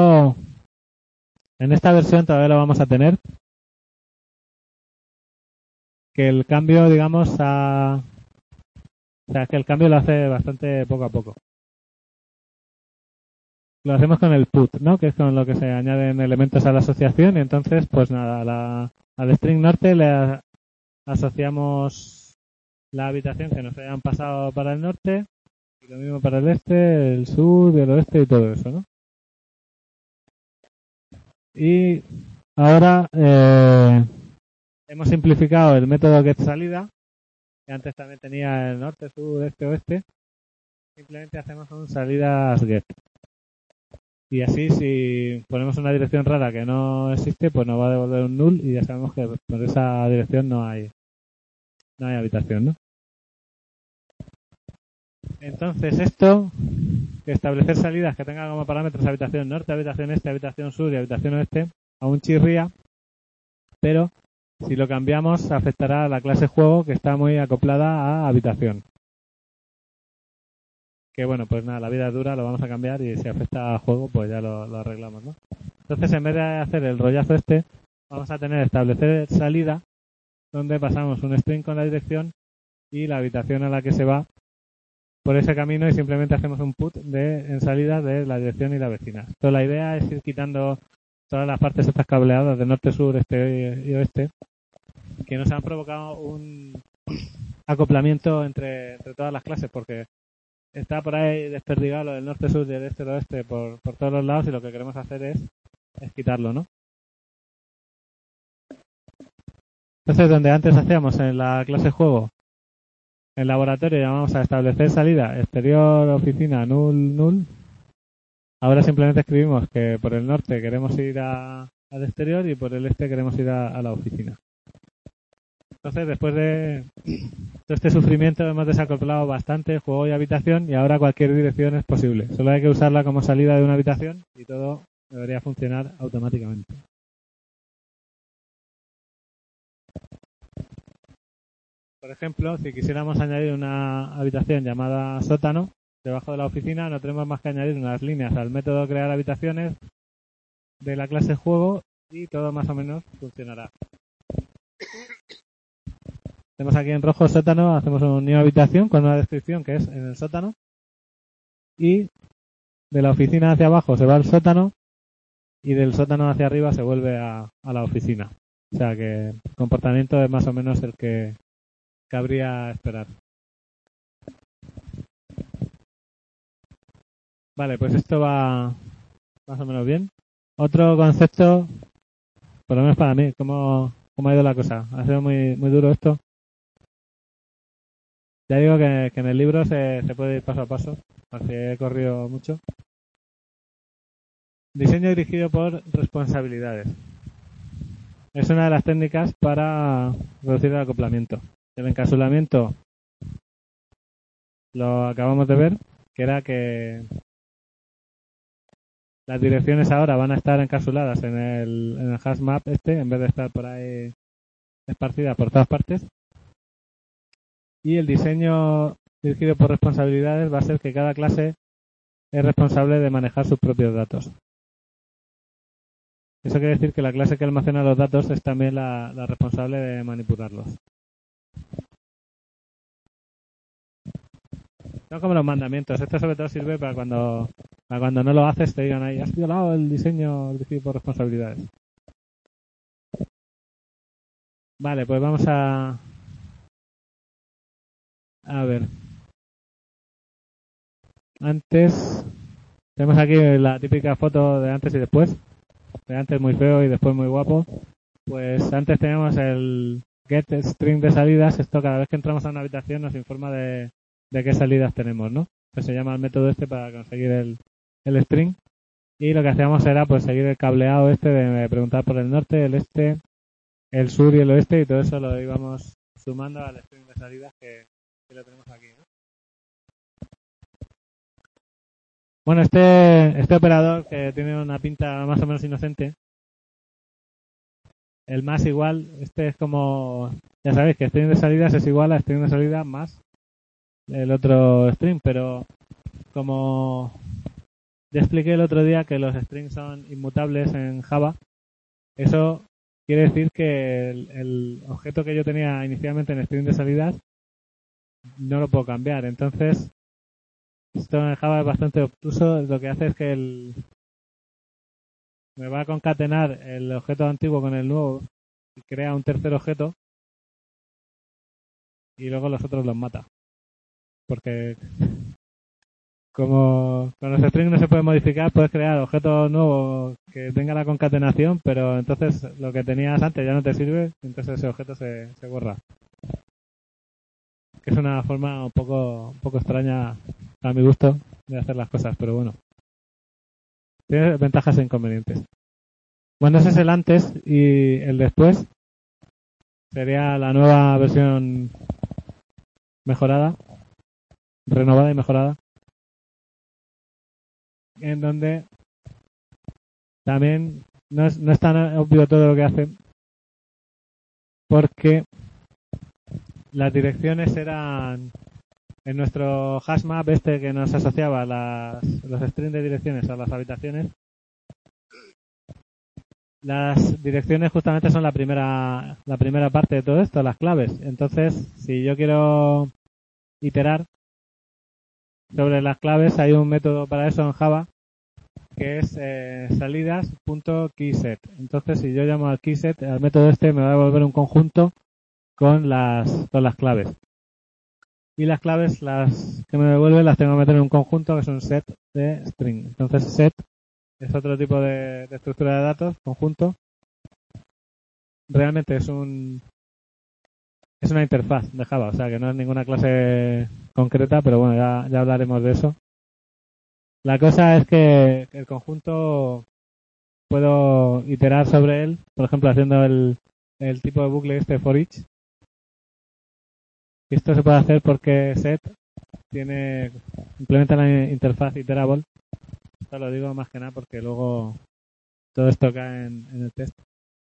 en esta versión todavía lo vamos a tener. Que el cambio, digamos, o sea, que el cambio lo hace bastante poco a poco. Lo hacemos con el put, ¿no? Que es con lo que se añaden elementos a la asociación y entonces, pues nada, al string norte le asociamos la habitación que nos hayan pasado para el norte y lo mismo para el este, el sur, el oeste y todo eso, ¿no? Y ahora hemos simplificado el método getSalida, que antes también tenía el norte, sur, este, oeste. Simplemente hacemos un salidas_get. Y así, si ponemos una dirección rara que no existe, pues nos va a devolver un null y ya sabemos que por esa dirección no hay habitación, ¿no? Entonces esto, que establecer salidas que tenga como parámetros habitación norte, habitación este, habitación sur y habitación oeste, aún chirría, pero si lo cambiamos afectará a la clase juego que está muy acoplada a habitación. Que bueno, pues nada, la vida es dura, lo vamos a cambiar y si afecta a juego, pues ya lo arreglamos, ¿no? Entonces, en vez de hacer el rollazo este, vamos a tener establecer salida, donde pasamos un string con la dirección y la habitación a la que se va por ese camino y simplemente hacemos un put en salida de la dirección y la vecina. Entonces, la idea es ir quitando todas las partes estas cableadas de norte, sur, este y oeste, que nos han provocado un acoplamiento entre todas las clases, porque está por ahí desperdigado lo del norte, sur y el este, el oeste por todos los lados y lo que queremos hacer es quitarlo, ¿no? Entonces, donde antes hacíamos en la clase juego, en laboratorio llamamos a establecer salida exterior, oficina, null. Ahora simplemente escribimos que por el norte queremos ir al exterior y por el este queremos ir a la oficina. Entonces, después de todo este sufrimiento, hemos desacoplado bastante juego y habitación y ahora cualquier dirección es posible. Solo hay que usarla como salida de una habitación y todo debería funcionar automáticamente. Por ejemplo, si quisiéramos añadir una habitación llamada sótano debajo de la oficina, no tenemos más que añadir unas líneas al método crear habitaciones de la clase juego y todo más o menos funcionará. Tenemos aquí en rojo sótano, hacemos una nueva habitación con una descripción que es en el sótano y de la oficina hacia abajo se va al sótano y del sótano hacia arriba se vuelve a la oficina. O sea que el comportamiento es más o menos el que cabría esperar. Vale, pues esto va más o menos bien. Otro concepto, por lo menos para mí, ¿cómo ha ido la cosa? ¿Ha sido muy duro esto? Ya digo que en el libro se puede ir paso a paso, así he corrido mucho. Diseño dirigido por responsabilidades. Es una de las técnicas para reducir el acoplamiento. El encapsulamiento lo acabamos de ver, que era que las direcciones ahora van a estar encapsuladas en el hash map en vez de estar por ahí esparcidas por todas partes. Y el diseño dirigido por responsabilidades va a ser que cada clase es responsable de manejar sus propios datos. Eso quiere decir que la clase que almacena los datos es también la responsable de manipularlos. Son como los mandamientos. Esto sobre todo sirve para cuando no lo haces te digan ahí, has violado el diseño dirigido por responsabilidades. Vale, pues vamos a ver. Antes, tenemos aquí la típica foto de antes y después. De antes muy feo y después muy guapo. Pues antes teníamos el get string de salidas. Esto cada vez que entramos a una habitación nos informa de qué salidas tenemos, ¿no? Pues se llama el método para conseguir el string. Y lo que hacíamos era pues seguir el cableado de preguntar por el norte, el este, el sur y el oeste, y todo eso lo íbamos sumando al string de salidas que lo tenemos aquí, ¿no? Bueno, este operador que tiene una pinta más o menos inocente, el más igual, es como, ya sabéis que string de salidas es igual a string de salida más el otro string, pero como ya expliqué el otro día que los strings son inmutables en Java, eso quiere decir que el objeto que yo tenía inicialmente en string de salidas no lo puedo cambiar. Entonces, esto en Java es bastante obtuso. Lo que hace es que me va a concatenar el objeto antiguo con el nuevo y crea un tercer objeto y luego los otros los mata. Porque como con los strings no se puede modificar, puedes crear objetos nuevos que tengan la concatenación, pero entonces lo que tenías antes ya no te sirve, entonces ese objeto se borra. Que es una forma un poco extraña a mi gusto de hacer las cosas, pero bueno. Tiene ventajas e inconvenientes. Bueno, ese es el antes y el después. Sería la nueva versión mejorada, renovada y mejorada. En donde también no es tan obvio todo lo que hace, porque las direcciones eran en nuestro hashmap que nos asociaba los strings de direcciones a las habitaciones. Las direcciones justamente son la primera parte de todo esto, las claves. Entonces, si yo quiero iterar sobre las claves, hay un método para eso en Java que es salidas.keyset. Entonces, si yo llamo al keyset, al método me va a devolver un conjunto con las claves. Y las claves, las que me devuelven, las tengo que meter en un conjunto que es un set de string. Entonces, set es otro tipo de estructura de datos, conjunto. Realmente es un es una interfaz de Java, o sea que no es ninguna clase concreta, pero bueno, ya hablaremos de eso. La cosa es que el conjunto puedo iterar sobre él, por ejemplo, haciendo el tipo de bucle este for each. Y esto se puede hacer porque set implementa la interfaz iterable. Esto lo digo más que nada porque luego todo esto cae en el test.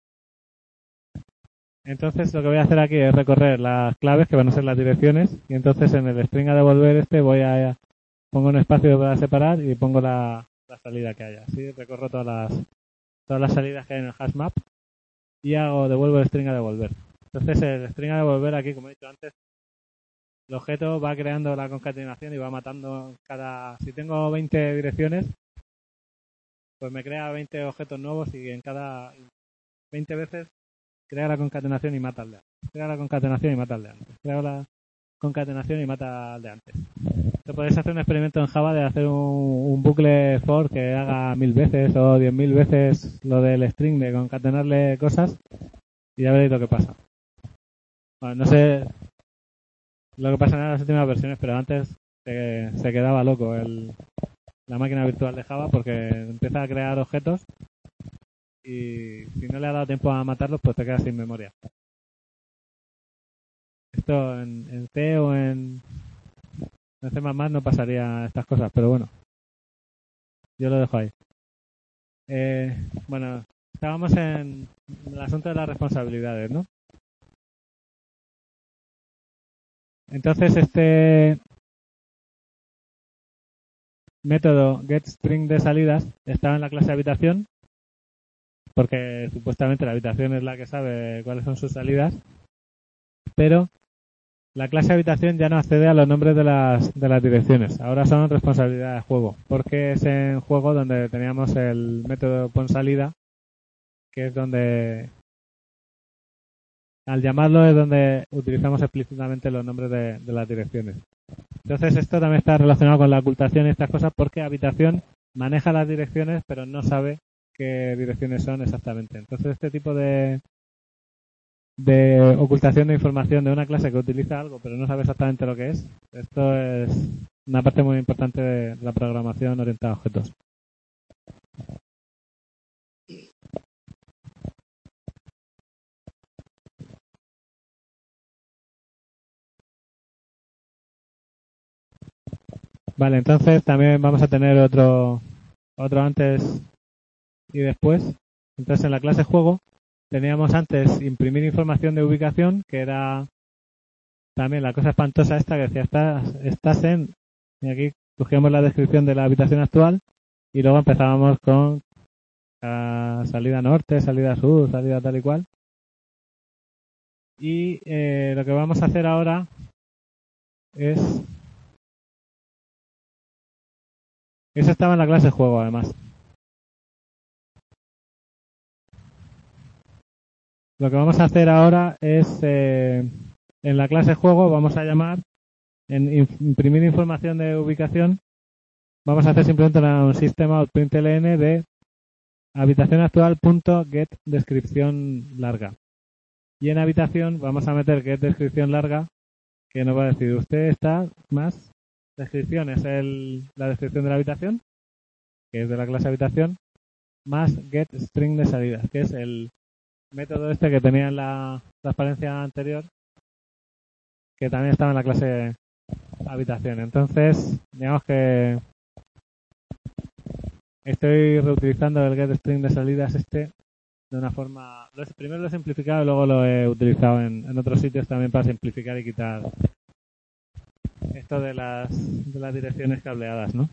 Entonces lo que voy a hacer aquí es recorrer las claves que van a ser las direcciones y entonces en el string a devolver pongo un espacio para separar y pongo la salida que haya. Así recorro todas las salidas que hay en el hash map y devuelvo el string a devolver. Entonces el string a devolver aquí, como he dicho antes, el objeto va creando la concatenación y va matando si tengo 20 direcciones, pues me crea 20 objetos nuevos y en cada 20 veces crea la concatenación y mata al de antes. Crea la concatenación y mata al de antes. Crea la concatenación y mata al de antes. Entonces podéis hacer un experimento en Java de hacer un bucle for que haga 1000 veces o 10.000 veces lo del string de concatenarle cosas y ya veréis lo que pasa. Bueno, no sé lo que pasa en las últimas versiones, pero antes se quedaba loco la máquina virtual de Java porque empieza a crear objetos y si no le ha dado tiempo a matarlos, pues te quedas sin memoria. Esto en C o en C++ no pasaría estas cosas, pero bueno, yo lo dejo ahí. Bueno, estábamos en el asunto de las responsabilidades, ¿no? Entonces este método getString de salidas estaba en la clase habitación porque supuestamente la habitación es la que sabe cuáles son sus salidas, pero la clase habitación ya no accede a los nombres de las direcciones. Ahora son responsabilidad de juego, porque es en juego donde teníamos el método ponSalida, que es donde, al llamarlo, es donde utilizamos explícitamente los nombres de las direcciones. Entonces esto también está relacionado con la ocultación y estas cosas, porque habitación maneja las direcciones, pero no sabe qué direcciones son exactamente. Entonces este tipo de ocultación de información de una clase que utiliza algo pero no sabe exactamente lo que es. Esto es una parte muy importante de la programación orientada a objetos. Vale, entonces también vamos a tener otro antes y después. Entonces en la clase juego teníamos antes imprimir información de ubicación, que era también la cosa espantosa esta que decía estás en, y aquí cogíamos la descripción de la habitación actual y luego empezábamos con salida norte, salida sur, salida tal y cual. Y lo que vamos a hacer ahora es... Eso estaba en la clase juego, además. Lo que vamos a hacer ahora es, en la clase juego, vamos a llamar, en imprimir información de ubicación, vamos a hacer simplemente un sistema println de habitación actual.get descripción larga. Y en habitación vamos a meter get descripción larga, que nos va a decir, usted está más descripción, es la descripción de la habitación, que es de la clase habitación, más getString de salida, que es el método este que tenía en la transparencia anterior, que también estaba en la clase habitación. Entonces, digamos que estoy reutilizando el getString de salidas de una forma... Primero lo he simplificado y luego lo he utilizado en otros sitios también para simplificar y quitar esto de las direcciones cableadas, ¿no?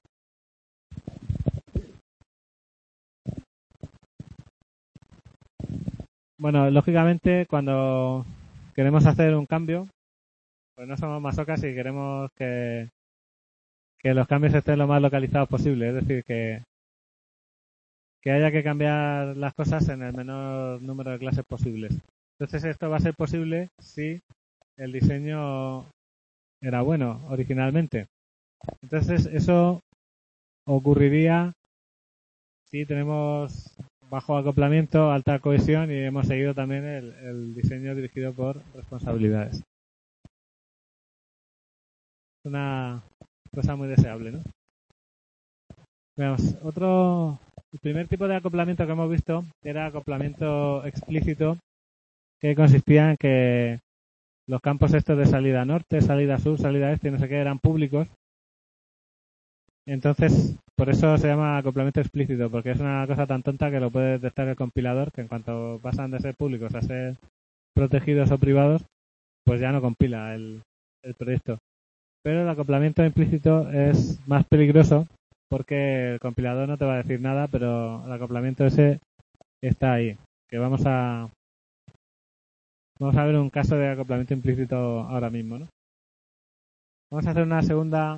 Bueno, lógicamente cuando queremos hacer un cambio, pues no somos masocas y queremos que los cambios estén lo más localizados posible, es decir, que haya que cambiar las cosas en el menor número de clases posibles. Entonces esto va a ser posible si el diseño era bueno originalmente. Entonces eso ocurriría si tenemos bajo acoplamiento, alta cohesión y hemos seguido también el diseño dirigido por responsabilidades. Una cosa muy deseable, ¿no? Veamos, el primer tipo de acoplamiento que hemos visto era acoplamiento explícito, que consistía en que los campos estos de salida norte, salida sur, salida este, no sé qué, eran públicos. Entonces, por eso se llama acoplamiento explícito, porque es una cosa tan tonta que lo puede detectar el compilador, que en cuanto pasan de ser públicos a ser protegidos o privados, pues ya no compila el proyecto. Pero el acoplamiento implícito es más peligroso porque el compilador no te va a decir nada, pero el acoplamiento ese está ahí. Que vamos a ver un caso de acoplamiento implícito ahora mismo, ¿no? Vamos a hacer una segunda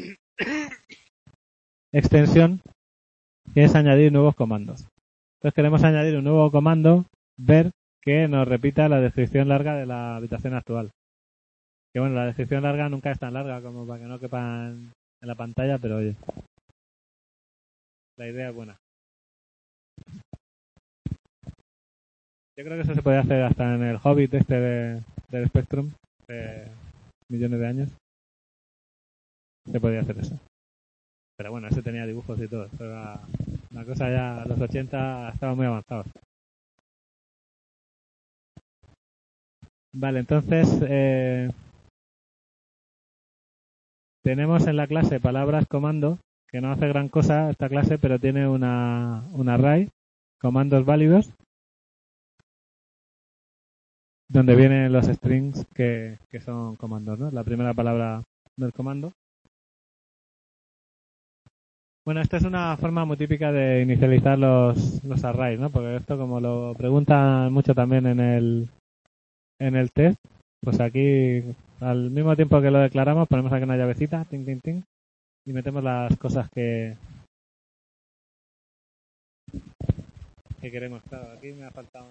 extensión, que es añadir nuevos comandos. Entonces queremos añadir un nuevo comando, ver, que nos repita la descripción larga de la habitación actual. Que bueno, la descripción larga nunca es tan larga como para que no quepan en la pantalla, pero oye, la idea es buena. Yo creo que eso se podía hacer hasta en el Hobbit del Spectrum, de millones de años. Se podía hacer eso. Pero bueno, ese tenía dibujos y todo. Eso era una cosa ya, los 80 estaban muy avanzados. Vale, entonces tenemos en la clase palabras comando, que no hace gran cosa esta clase, pero tiene un array, comandos válidos, donde vienen los strings que son comandos, ¿no? La primera palabra del comando. Bueno, esta es una forma muy típica de inicializar los arrays, ¿no? Porque esto, como lo preguntan mucho también en el test, pues aquí, al mismo tiempo que lo declaramos, ponemos aquí una llavecita, ting, ting, ting, y metemos las cosas que queremos. Claro, aquí me ha faltado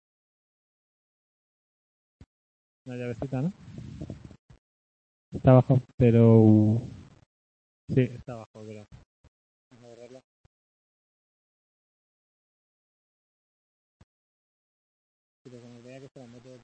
una llavecita, ¿no? Está abajo, pero... Sí, está abajo, pero... Vamos a borrarlo. Pero como tenía que estar en método...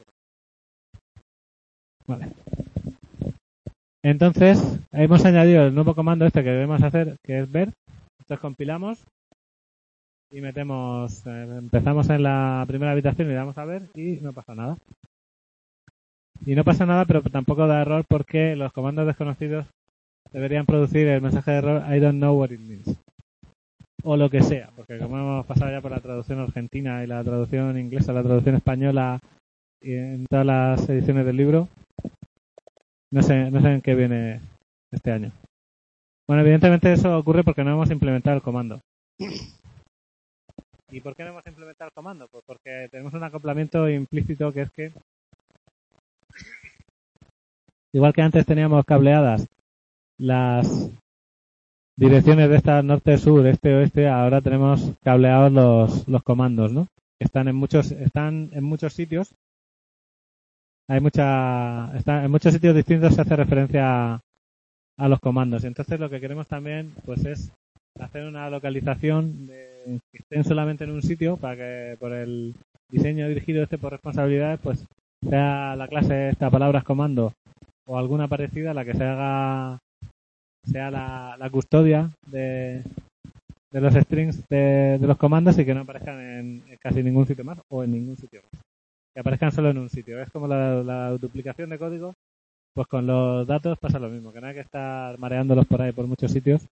Vale. Entonces, hemos añadido el nuevo comando este que debemos hacer, que es ver. Entonces compilamos y metemos... empezamos en la primera habitación y le damos a ver y no pasa nada. Y no pasa nada, pero tampoco da error porque los comandos desconocidos deberían producir el mensaje de error I don't know what it means. O lo que sea, porque como hemos pasado ya por la traducción argentina y la traducción inglesa, la traducción española y en todas las ediciones del libro, no sé en qué viene este año. Bueno, evidentemente eso ocurre porque no hemos implementado el comando. ¿Y por qué no hemos implementado el comando? Pues porque tenemos un acoplamiento implícito, que es que igual que antes teníamos cableadas las direcciones de estas norte, sur, este, oeste, ahora tenemos cableados los comandos, ¿no? Están en muchos sitios. En muchos sitios distintos se hace referencia a los comandos. Y entonces lo que queremos también, pues, es hacer una localización que estén solamente en un sitio para que por el diseño dirigido por responsabilidades, pues sea la clase esta palabras comando o alguna parecida la que sea la custodia de los strings de los comandos y que no aparezcan en casi ningún sitio más o en ningún sitio más. Que aparezcan solo en un sitio. Es como la duplicación de código, pues con los datos pasa lo mismo, que no hay que estar mareándolos por ahí por muchos sitios.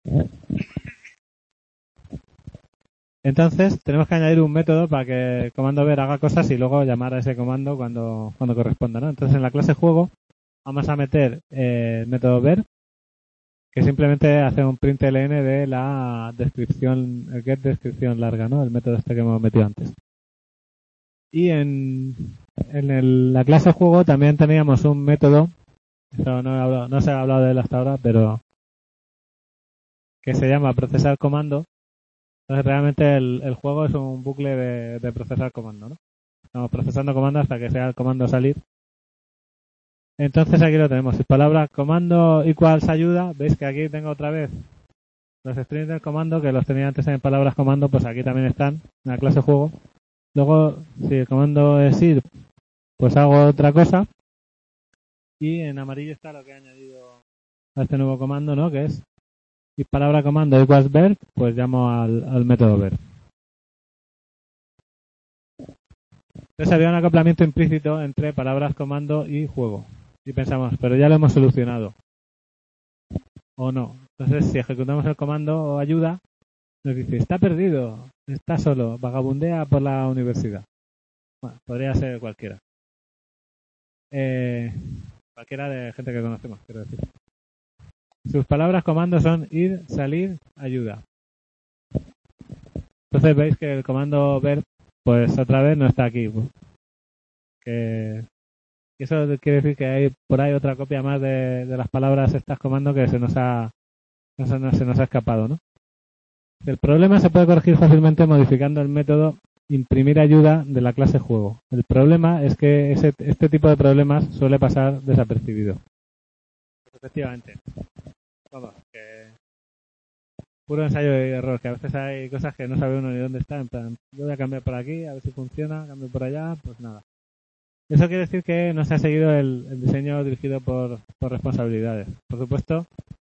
Entonces tenemos que añadir un método para que el comando ver haga cosas y luego llamar a ese comando cuando corresponda, ¿no? Entonces en la clase juego vamos a meter el método ver, que simplemente hace un println de la descripción, el get descripción larga, ¿no? El método este que hemos metido antes. Y en la clase juego también teníamos un método, eso no se ha hablado de él hasta ahora, pero que se llama procesar comando. Entonces realmente el juego es un bucle de procesar comando, ¿no? Estamos procesando comando hasta que sea el comando salir. Entonces aquí lo tenemos. Si palabra comando equals ayuda, veis que aquí tengo otra vez Los strings del comando, que los tenía antes en palabras comando, pues aquí también están, en la clase juego. Luego, si el comando es ir, pues hago otra cosa. Y en amarillo está lo que he añadido a este nuevo comando, ¿no? Que es, y palabra comando equals verb, pues llamo al método verb. Entonces había un acoplamiento implícito entre palabras comando y juego. Y pensamos, pero ya lo hemos solucionado. O no. Entonces, si ejecutamos el comando ayuda, nos dice, está perdido, está solo, vagabundea por la universidad. Bueno, podría ser cualquiera. Cualquiera de gente que conocemos, quiero decir. Sus palabras comando son ir, salir, ayuda. Entonces veis que el comando verb, pues otra vez no está aquí. Pues, que eso quiere decir que hay por ahí otra copia más de las palabras estas comando que se nos ha escapado, ¿no? El problema se puede corregir fácilmente modificando el método imprimir ayuda de la clase juego. El problema es que este tipo de problemas suele pasar desapercibido. Efectivamente. Vamos, que puro ensayo y error, que a veces hay cosas que no sabe uno ni dónde está. En plan, yo voy a cambiar por aquí, a ver si funciona, cambio por allá, pues nada. Eso quiere decir que no se ha seguido el diseño dirigido por responsabilidades. Por supuesto,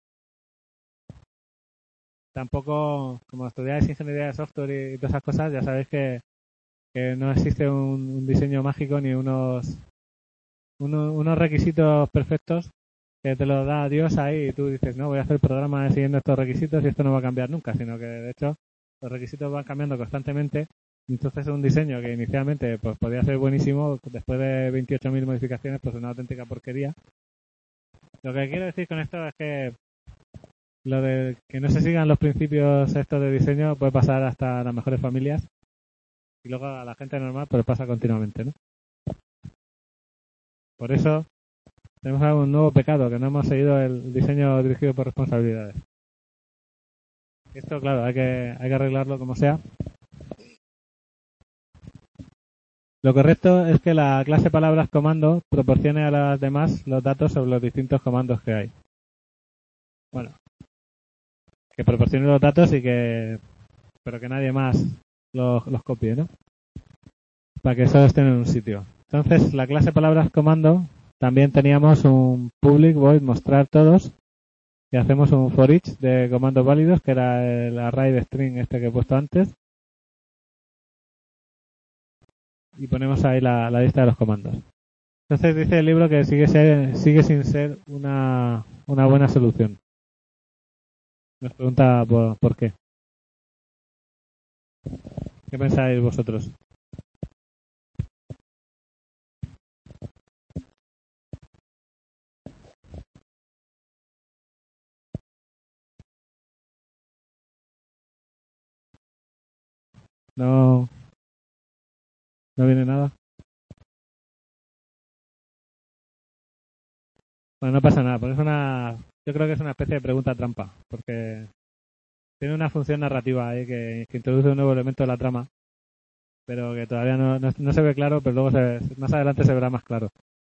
tampoco, como estudiáis ingeniería de software y todas esas cosas, ya sabéis que no existe un diseño mágico ni unos requisitos perfectos que te lo da Dios ahí y tú dices, no, voy a hacer el programa siguiendo estos requisitos y esto no va a cambiar nunca, sino que de hecho los requisitos van cambiando constantemente. Entonces un diseño que inicialmente pues podía ser buenísimo, después de 28.000 modificaciones, pues una auténtica porquería. Lo que quiero decir con esto es que lo de que no se sigan los principios estos de diseño puede pasar hasta las mejores familias y luego a la gente normal pues pasa continuamente, ¿no? Por eso tenemos un nuevo pecado, que no hemos seguido el diseño dirigido por responsabilidades. Esto, claro, hay que arreglarlo como sea. Lo correcto es que la clase palabras comando proporcione a las demás los datos sobre los distintos comandos que hay. Bueno, que proporcione los datos pero que nadie más los copie, ¿no? Para que solo estén en un sitio. Entonces, la clase palabras comando también teníamos un public void mostrar todos y hacemos un for each de comandos válidos, que era el array de string este que he puesto antes. Y ponemos ahí la lista de los comandos. Entonces dice el libro que sigue sin ser una buena solución. Nos pregunta por qué. ¿Qué pensáis vosotros? No viene nada. Bueno, no pasa nada, porque yo creo que es una especie de pregunta trampa, porque tiene una función narrativa ahí que introduce un nuevo elemento de la trama, pero que todavía no se ve claro, pero luego más adelante se verá más claro.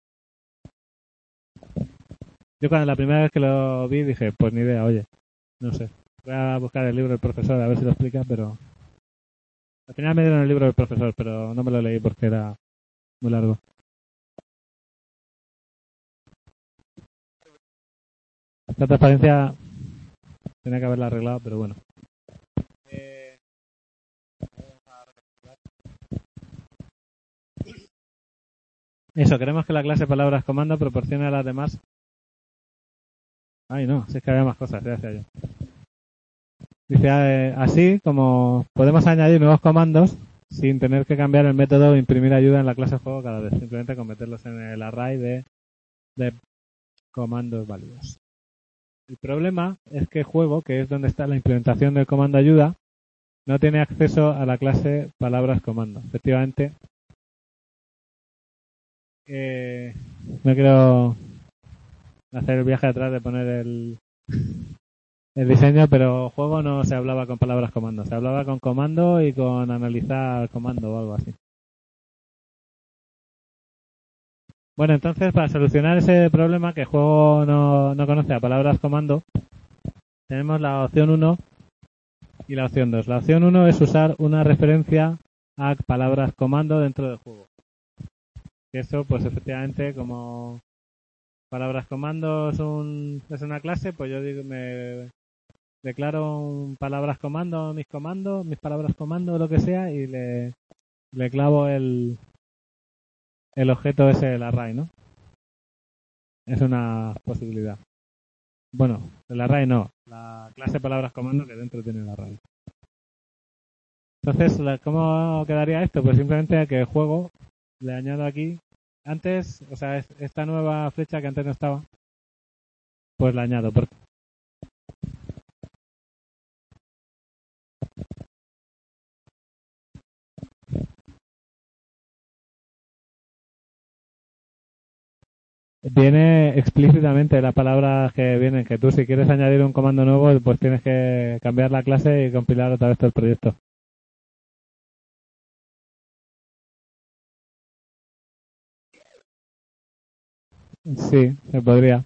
Yo cuando la primera vez que lo vi dije, pues ni idea, oye, no sé. Voy a buscar el libro del profesor a ver si lo explica, pero al final me dieron el libro del profesor, pero no me lo leí porque era muy largo. Esta transparencia tenía que haberla arreglado, pero bueno. Eso, queremos que la clase palabras comando proporcione a las demás. Ay, no, si es que había más cosas, ya decía yo. Dice, así como podemos añadir nuevos comandos sin tener que cambiar el método de imprimir ayuda en la clase juego cada vez, simplemente con meterlos en el array de comandos válidos. El problema es que juego, que es donde está la implementación del comando ayuda, no tiene acceso a la clase palabras comando. Efectivamente, no quiero hacer el viaje atrás de poner el diseño, pero juego no se hablaba con palabras comando, se hablaba con comando y con analizar comando o algo así. Bueno, entonces para solucionar ese problema que juego no conoce a palabras comando, tenemos la opción 1 y la opción 2. La opción 1 es usar una referencia a palabras comando dentro del juego. Y eso, pues efectivamente, como palabras comando es una clase, pues yo digo, me declaro palabras comando, mis palabras comando, lo que sea, y le clavo el objeto ese, el array, ¿no? Es una posibilidad. Bueno, el array no, la clase palabras comando que dentro tiene el array. Entonces, ¿cómo quedaría esto? Pues simplemente que el juego le añado aquí, antes, o sea, esta nueva flecha que antes no estaba, pues la añado. Viene explícitamente las palabras que vienen, que tú si quieres añadir un comando nuevo, pues tienes que cambiar la clase y compilar otra vez todo el proyecto. Sí, se podría.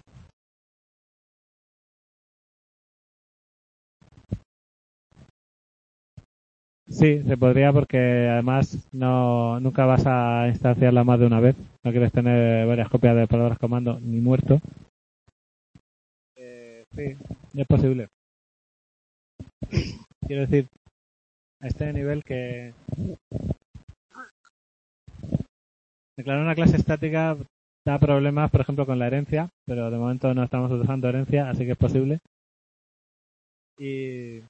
Sí, se podría porque además nunca vas a instanciarla más de una vez. No quieres tener varias copias de palabras comando ni muerto. Sí, es posible. Quiero decir, a este nivel que declarar una clase estática da problemas, por ejemplo, con la herencia, pero de momento no estamos usando herencia, así que es posible. Y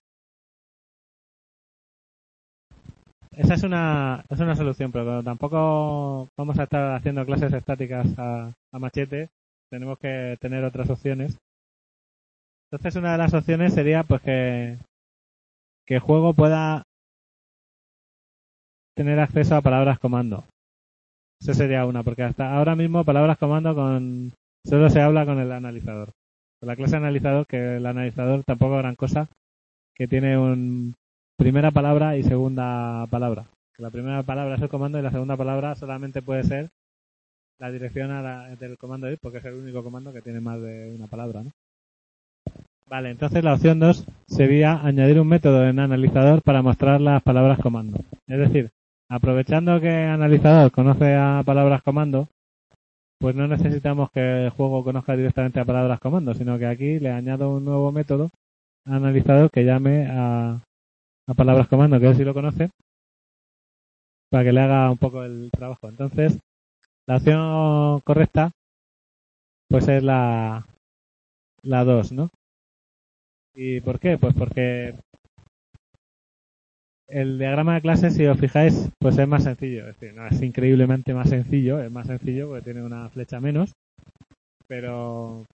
esa es una solución, pero tampoco vamos a estar haciendo clases estáticas a machete. Tenemos que tener otras opciones. Entonces, una de las opciones sería pues que el juego pueda tener acceso a palabras comando. Eso sería una, porque hasta ahora mismo palabras comando solo se habla con el analizador. Con la clase analizador, que el analizador tampoco es gran cosa, que tiene un primera palabra y segunda palabra. Que la primera palabra es el comando y la segunda palabra solamente puede ser la dirección del comando ir, porque es el único comando que tiene más de una palabra, ¿no? Vale, entonces la opción 2 sería añadir un método en analizador para mostrar las palabras comando. Es decir, aprovechando que analizador conoce a palabras comando, pues no necesitamos que el juego conozca directamente a palabras comando, sino que aquí le añado un nuevo método analizador que llame a palabras comando, que él sí lo conoce, para que le haga un poco el trabajo. Entonces, la opción correcta pues es la 2, ¿no? ¿Y por qué? Pues porque el diagrama de clases, si os fijáis, pues es más sencillo. Es decir, no es increíblemente más sencillo, es más sencillo porque tiene una flecha menos, pero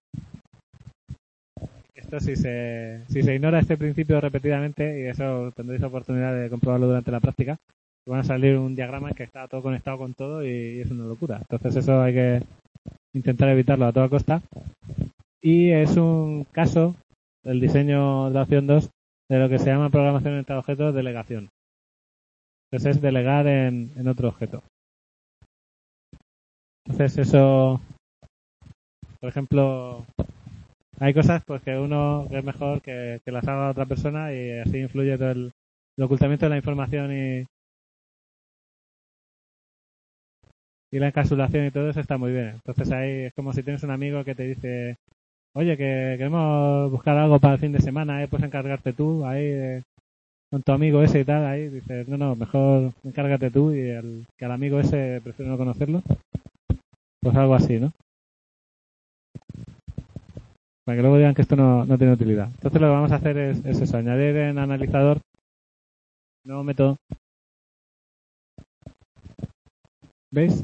esto si se ignora este principio repetidamente, y eso tendréis oportunidad de comprobarlo durante la práctica, van a salir un diagrama que está todo conectado con todo y es una locura. Entonces eso hay que intentar evitarlo a toda costa. Y es un caso, el diseño de la opción 2, de lo que se llama programación entre objetos, delegación. Entonces es delegar en otro objeto. Entonces eso, por ejemplo, hay cosas pues que es mejor que las haga otra persona y así influye todo el ocultamiento de la información y la encapsulación y todo eso está muy bien. Entonces ahí es como si tienes un amigo que te dice, oye, que queremos buscar algo para el fin de semana, puedes encargarte tú ahí con tu amigo ese y tal, ahí dices, no, mejor encárgate tú y que al amigo ese prefiero no conocerlo. Pues algo así, ¿no? Para que luego digan que esto no tiene utilidad. Entonces lo que vamos a hacer es eso, añadir en analizador un nuevo método. ¿Veis?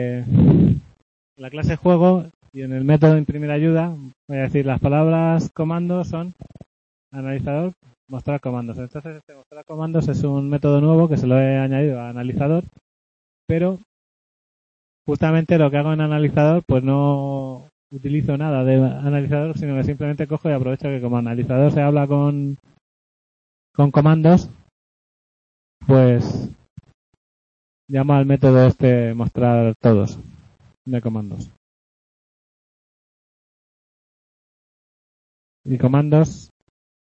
La clase juego y en el método imprimir ayuda voy a decir las palabras comandos son analizador, mostrar comandos. Entonces este mostrar comandos es un método nuevo que se lo he añadido a analizador, pero justamente lo que hago en analizador pues no utilizo nada de analizador, sino que simplemente cojo y aprovecho que como analizador se habla con comandos, pues llamo al método este mostrar todos de comandos. Y comandos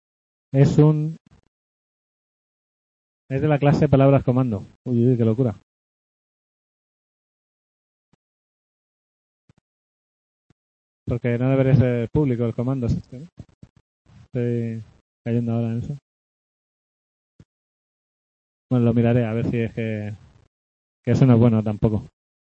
es de la clase palabras comando. Uy, uy, qué locura. Porque no debería ser público el comando este, ¿no? Estoy cayendo ahora en eso. Bueno, lo miraré a ver si es que eso no es bueno tampoco.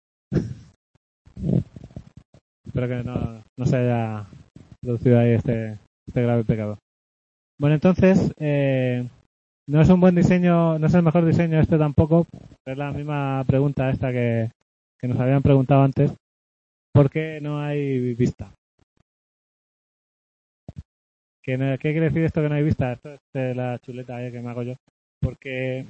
Espero que no se haya producido ahí este grave pecado. Bueno, entonces, no es un buen diseño, no es el mejor diseño este tampoco. Es la misma pregunta esta que nos habían preguntado antes. ¿Por qué no hay vista? ¿Qué quiere decir esto que no hay vista? Esto es de la chuleta que me hago yo. Porque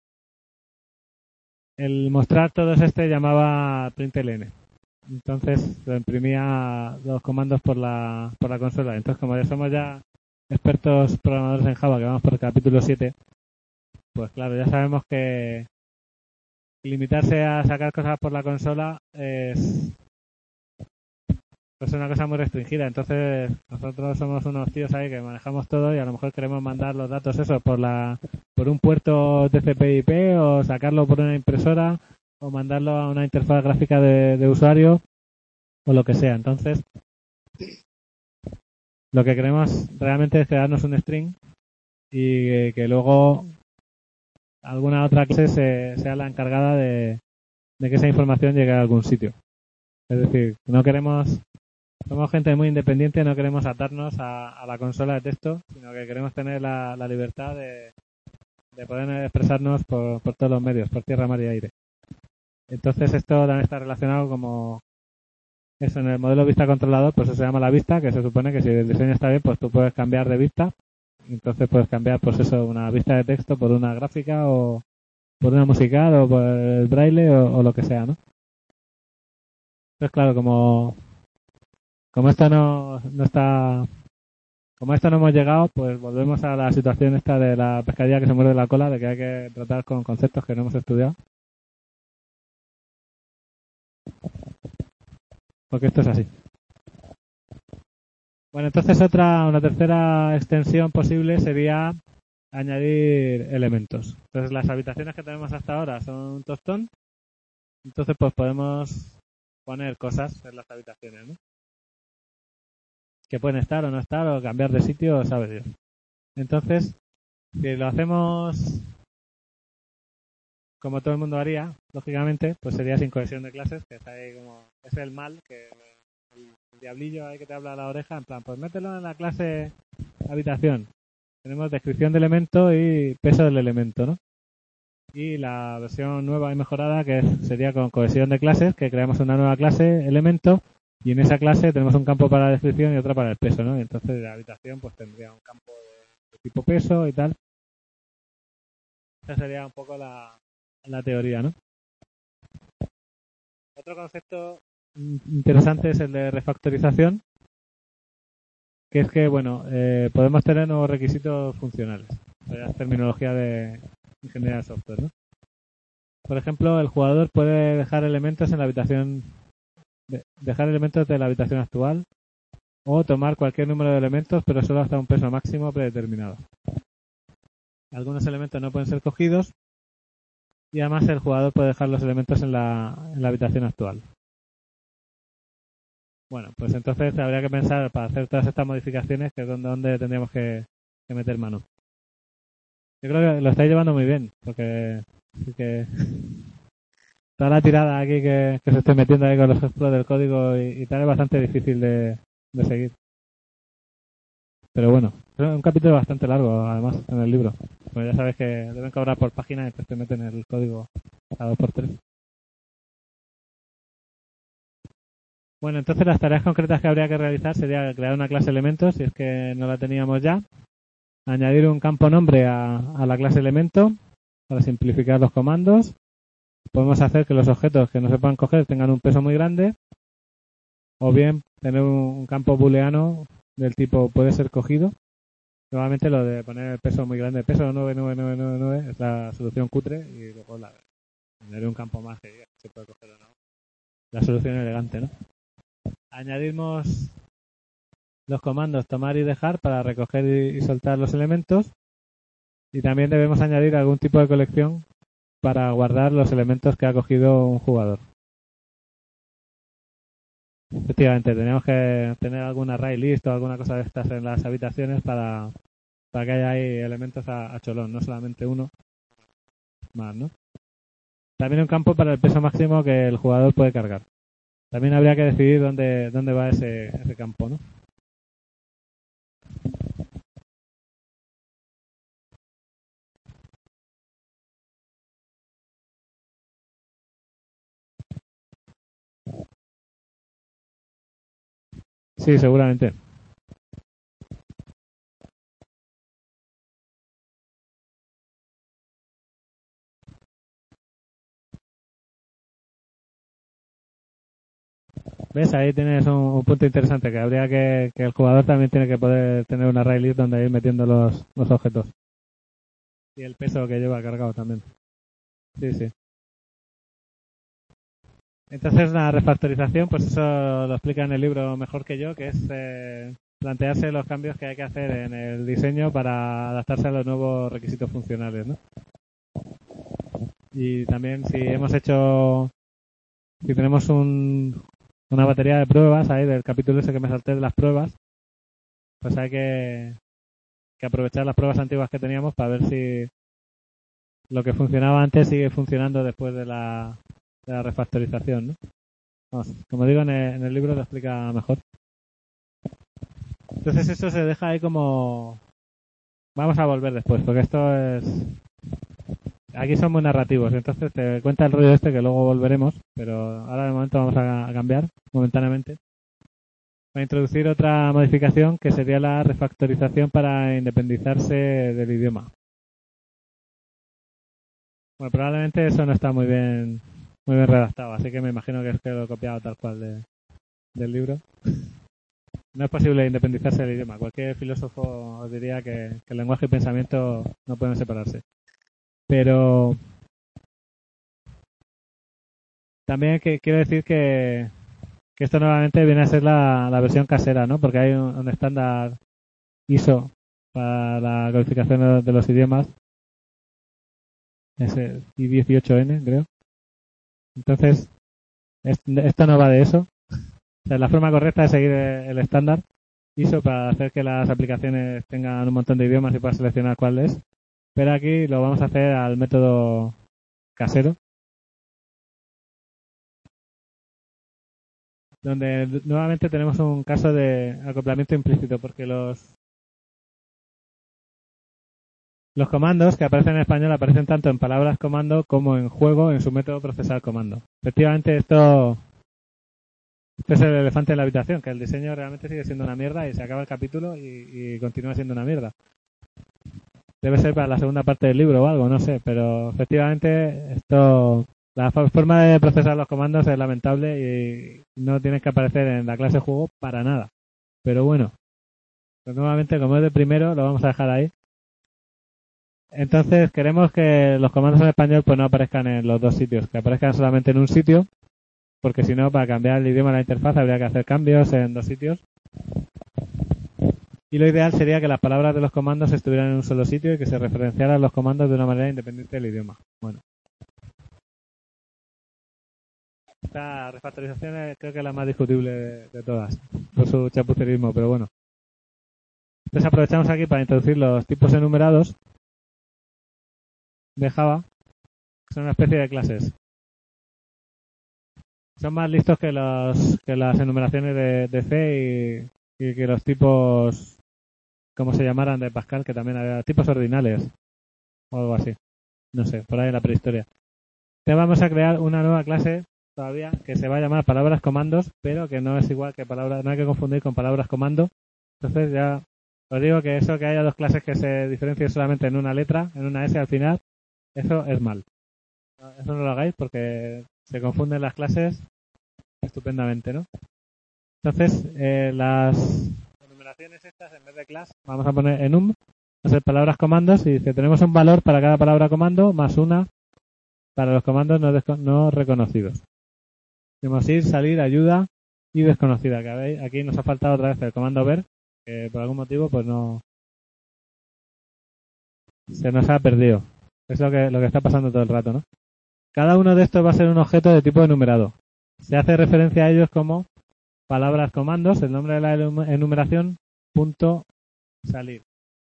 el mostrar todos llamaba println. Entonces lo imprimía los comandos por la consola. Entonces, como ya somos expertos programadores en Java, que vamos por el capítulo 7, pues claro, ya sabemos que limitarse a sacar cosas por la consola es pues una cosa muy restringida. Entonces, nosotros somos unos tíos ahí que manejamos todo y a lo mejor queremos mandar los datos eso por un puerto TCP/IP o sacarlo por una impresora o mandarlo a una interfaz gráfica de usuario o lo que sea. Entonces, lo que queremos realmente es crearnos un string y que luego alguna otra clase sea la encargada de que esa información llegue a algún sitio. Es decir, somos gente muy independiente, no queremos atarnos a la consola de texto, sino que queremos tener la libertad de poder expresarnos por todos los medios, por tierra, mar y aire. Entonces esto también está relacionado como eso en el modelo vista controlador, pues eso se llama la vista, que se supone que si el diseño está bien, pues tú puedes cambiar de vista. Entonces puedes cambiar, pues eso, una vista de texto por una gráfica o por una musical o por el braille o lo que sea, ¿no? Entonces, claro, como esto no está, como a esto no hemos llegado, pues volvemos a la situación esta de la pescadilla que se muerde la cola, de que hay que tratar con conceptos que no hemos estudiado. Porque esto es así. Bueno, entonces una tercera extensión posible sería añadir elementos. Entonces las habitaciones que tenemos hasta ahora son un tostón. Entonces pues podemos poner cosas en las habitaciones, ¿no? Que pueden estar o no estar o cambiar de sitio, sabe Dios. Entonces, si lo hacemos como todo el mundo haría, lógicamente, pues sería sin cohesión de clases, que está ahí como, es el mal, que el diablillo ahí que te habla a la oreja, en plan, pues mételo en la clase habitación. Tenemos descripción de elemento y peso del elemento, ¿no? Y la versión nueva y mejorada que sería con cohesión de clases, que creamos una nueva clase, elemento, y en esa clase tenemos un campo para la descripción y otro para el peso, ¿no? Y entonces la habitación pues tendría un campo de tipo peso y tal. Esa sería un poco la teoría, ¿no? Otro concepto interesante es el de refactorización, que es que, bueno, podemos tener nuevos requisitos funcionales. Es terminología de ingeniería de software, ¿no? Por ejemplo, el jugador puede dejar elementos en la habitación, dejar elementos de la habitación actual o tomar cualquier número de elementos, pero solo hasta un peso máximo predeterminado. Algunos elementos no pueden ser cogidos y además el jugador puede dejar los elementos en la habitación actual. Bueno, pues entonces habría que pensar para hacer todas estas modificaciones que es donde tendríamos que meter mano. Yo creo que lo estáis llevando muy bien, porque toda la tirada aquí que se esté metiendo ahí con los ejemplos del código y tal es bastante difícil de seguir. Pero bueno, es un capítulo bastante largo, además, en el libro. Pues ya sabes que deben cobrar por página y te meten el código a 2x3. Bueno, entonces las tareas concretas que habría que realizar sería crear una clase elementos, si es que no la teníamos ya, añadir un campo nombre a la clase elemento para simplificar los comandos. Podemos hacer que los objetos que no se puedan coger tengan un peso muy grande, o bien tener un campo booleano del tipo puede ser cogido. Nuevamente lo de poner el peso muy grande, peso 99999 es la solución cutre y luego tener un campo más que se puede coger o no. La solución elegante, ¿no? Añadimos los comandos tomar y dejar para recoger y soltar los elementos. Y también debemos añadir algún tipo de colección para guardar los elementos que ha cogido un jugador. Efectivamente, tenemos que tener algún array list o alguna cosa de estas en las habitaciones para que haya ahí elementos a cholón, no solamente uno más, ¿no? También un campo para el peso máximo que el jugador puede cargar. También habría que decidir dónde va ese campo, ¿no? Sí, seguramente. ¿Ves? Ahí tienes un punto interesante, que habría que el jugador también tiene que poder tener una array list donde ir metiendo los objetos. Y el peso que lleva cargado también. Sí, sí. Entonces la refactorización, pues eso lo explica en el libro mejor que yo, que es plantearse los cambios que hay que hacer en el diseño para adaptarse a los nuevos requisitos funcionales, ¿no? Y también si tenemos una batería de pruebas ahí del capítulo ese que me salté de las pruebas, pues hay que aprovechar las pruebas antiguas que teníamos para ver si lo que funcionaba antes sigue funcionando después de la refactorización, ¿no? Vamos, como digo, en el libro lo explica mejor. Entonces eso se deja ahí como... Vamos a volver después, porque esto es... Aquí son muy narrativos, entonces te cuenta el rollo este que luego volveremos, pero ahora de momento vamos a cambiar momentáneamente. Para introducir otra modificación que sería la refactorización para independizarse del idioma. Bueno, probablemente eso no está muy bien redactado, así que me imagino que es que lo he copiado tal cual del libro. No es posible independizarse del idioma. Cualquier filósofo os diría que el lenguaje y pensamiento no pueden separarse. Pero también quiero decir que esto nuevamente viene a ser la versión casera, ¿no? Porque hay un estándar ISO para la codificación de los idiomas. Es el I18N, creo. Entonces, esto no va de eso. O sea, la forma correcta es seguir el estándar ISO para hacer que las aplicaciones tengan un montón de idiomas y puedas seleccionar cuál es. Pero aquí lo vamos a hacer al método casero, donde nuevamente tenemos un caso de acoplamiento implícito, porque los comandos que aparecen en español aparecen tanto en palabras comando como en juego en su método procesar comando. Efectivamente, esto es el elefante en la habitación, que el diseño realmente sigue siendo una mierda y se acaba el capítulo y continúa siendo una mierda. Debe ser para la segunda parte del libro o algo, no sé, pero efectivamente la forma de procesar los comandos es lamentable y no tienes que aparecer en la clase juego para nada. Pero bueno, pues nuevamente como es de primero lo vamos a dejar ahí. Entonces queremos que los comandos en español pues no aparezcan en los dos sitios, que aparezcan solamente en un sitio, porque si no, para cambiar el idioma de la interfaz habría que hacer cambios en dos sitios. Y lo ideal sería que las palabras de los comandos estuvieran en un solo sitio y que se referenciaran los comandos de una manera independiente del idioma. Bueno. Esta refactorización creo que es la más discutible de todas, por su chapucerismo, pero bueno. Entonces aprovechamos aquí para introducir los tipos enumerados de Java, que son una especie de clases. Son más listos que las enumeraciones de C y que los tipos, como se llamaran, de Pascal, que también había tipos ordinales o algo así. No sé, por ahí en la prehistoria. Te vamos a crear una nueva clase todavía que se va a llamar palabras comandos, pero que no es igual que palabras, no hay que confundir con palabras comando. Entonces ya os digo que eso que haya dos clases que se diferencien solamente en una letra, en una S al final, eso es mal. Eso no lo hagáis porque se confunden las clases estupendamente, ¿no? Entonces, las enumeraciones estas, en vez de class, vamos a poner enum, va a ser palabras comandos, y dice, tenemos un valor para cada palabra comando más una para los comandos no reconocidos. Tenemos ir, salir, ayuda y desconocida, que veis, aquí nos ha faltado otra vez el comando ver, que por algún motivo pues no se nos ha perdido. Es lo que está pasando todo el rato, ¿no? Cada uno de estos va a ser un objeto de tipo enumerado. Se hace referencia a ellos como palabras comandos, el nombre de la enumeración, punto salir.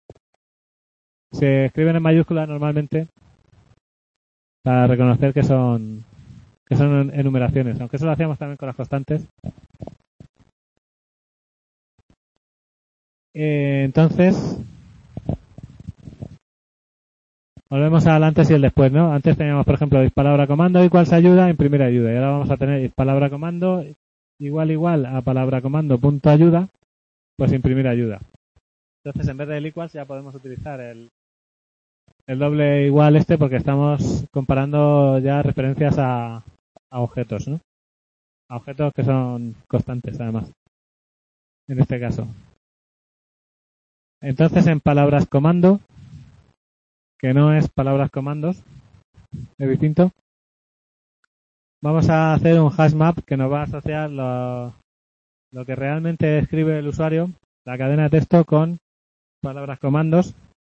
Se escriben en mayúsculas normalmente para reconocer que son enumeraciones, aunque eso lo hacíamos también con las constantes. Entonces, volvemos al antes y el después, ¿no? Antes teníamos, por ejemplo, palabra comando igual ayuda, imprimir ayuda. Y ahora vamos a tener palabra comando igual a palabra comando punto ayuda, pues imprimir ayuda. Entonces, en vez del equals ya podemos utilizar el doble igual porque estamos comparando ya referencias a objetos, ¿no? A objetos que son constantes, además, en este caso. Entonces, en palabras comando, que no es palabras comandos, es distinto, vamos a hacer un hash map que nos va a asociar lo que realmente escribe el usuario, la cadena de texto, con palabras comandos,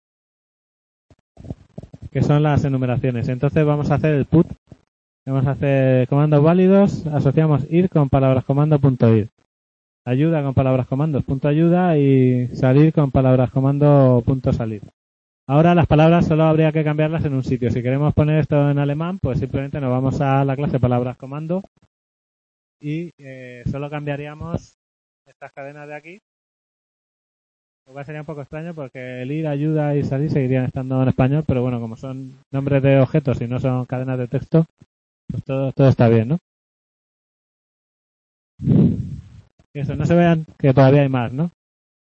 que son las enumeraciones. Entonces vamos a hacer el put, vamos a hacer comandos válidos, asociamos ir con palabras comando.ir, ayuda con palabras comandos.ayuda y salir con palabras comando.salir. Ahora las palabras solo habría que cambiarlas en un sitio. Si queremos poner esto en alemán, pues simplemente nos vamos a la clase palabras comando y solo cambiaríamos estas cadenas de aquí. Lo cual sería un poco extraño porque el ir, ayuda y salir seguirían estando en español, pero bueno, como son nombres de objetos y no son cadenas de texto, pues todo está bien, ¿no? Y eso, no se vean que todavía hay más, ¿no?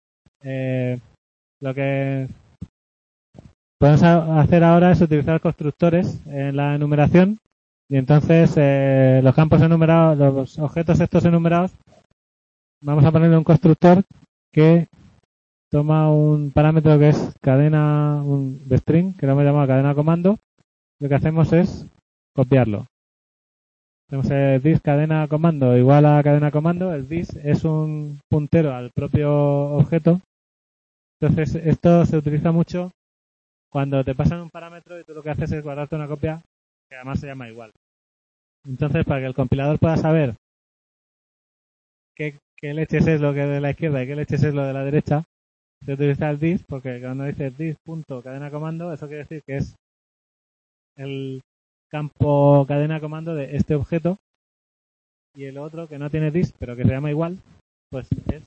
Lo que podemos hacer ahora es utilizar constructores en la enumeración y entonces los campos enumerados, los objetos estos enumerados, vamos a ponerle un constructor que toma un parámetro que es cadena de string, que lo hemos llamado cadena comando. Lo que hacemos es copiarlo. Tenemos el this cadena comando igual a cadena comando. El this es un puntero al propio objeto. Entonces esto se utiliza mucho cuando te pasan un parámetro y tú lo que haces es guardarte una copia que además se llama igual. Entonces, para que el compilador pueda saber qué leches es lo que es de la izquierda y qué leches es lo de la derecha, se utiliza el this, porque cuando dice this punto cadena comando, eso quiere decir que es el campo cadena comando de este objeto, y el otro que no tiene this pero que se llama igual, pues es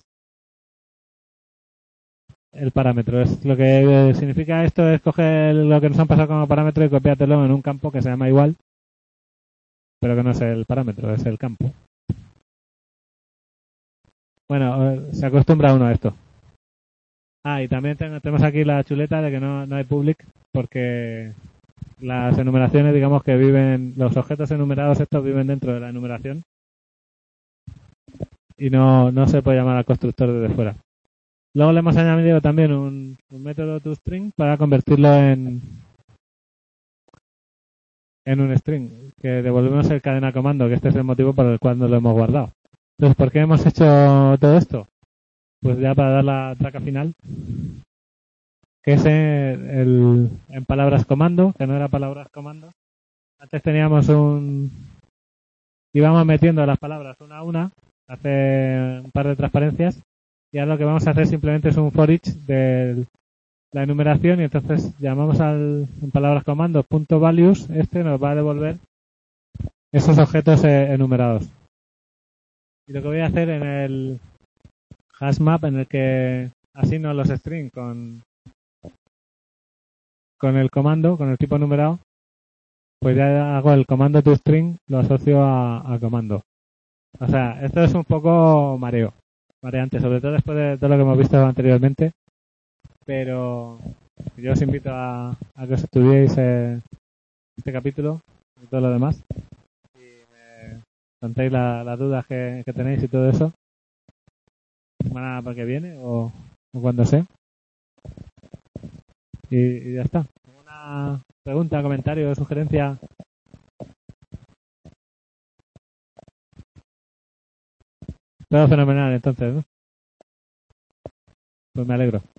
el parámetro. Es lo que significa esto es coger lo que nos han pasado como parámetro y copiártelo en un campo que se llama igual, pero que no es el parámetro, es el campo. Bueno, se acostumbra uno a esto. Y también tenemos aquí la chuleta de que no hay public, porque las enumeraciones, digamos que viven, los objetos enumerados estos viven dentro de la enumeración y no se puede llamar al constructor desde fuera. Luego le hemos añadido también un método toString para convertirlo en un string, que devolvemos el cadena comando, que este es el motivo por el cual no lo hemos guardado. Entonces, ¿por qué hemos hecho todo esto? Pues ya para dar la traca final, que es en palabras comando, que no era palabras comando. Antes teníamos íbamos metiendo las palabras una a una, hace un par de transparencias, y ahora lo que vamos a hacer simplemente es un for each de la enumeración, y entonces llamamos en palabras comando .values, nos va a devolver esos objetos enumerados. Y lo que voy a hacer en el hash map, en el que asigno los strings con el comando, con el tipo numerado, pues ya hago el comando toString, lo asocio a comando. O sea, esto es un poco mareante, sobre todo después de todo lo que hemos visto anteriormente, pero yo os invito a que os estudiéis este capítulo y todo lo demás y me contéis las dudas que tenéis y todo eso la semana que viene o cuando sea, y ya está. ¿Alguna pregunta, comentario, sugerencia? Todo fenomenal entonces, ¿no? Pues me alegro.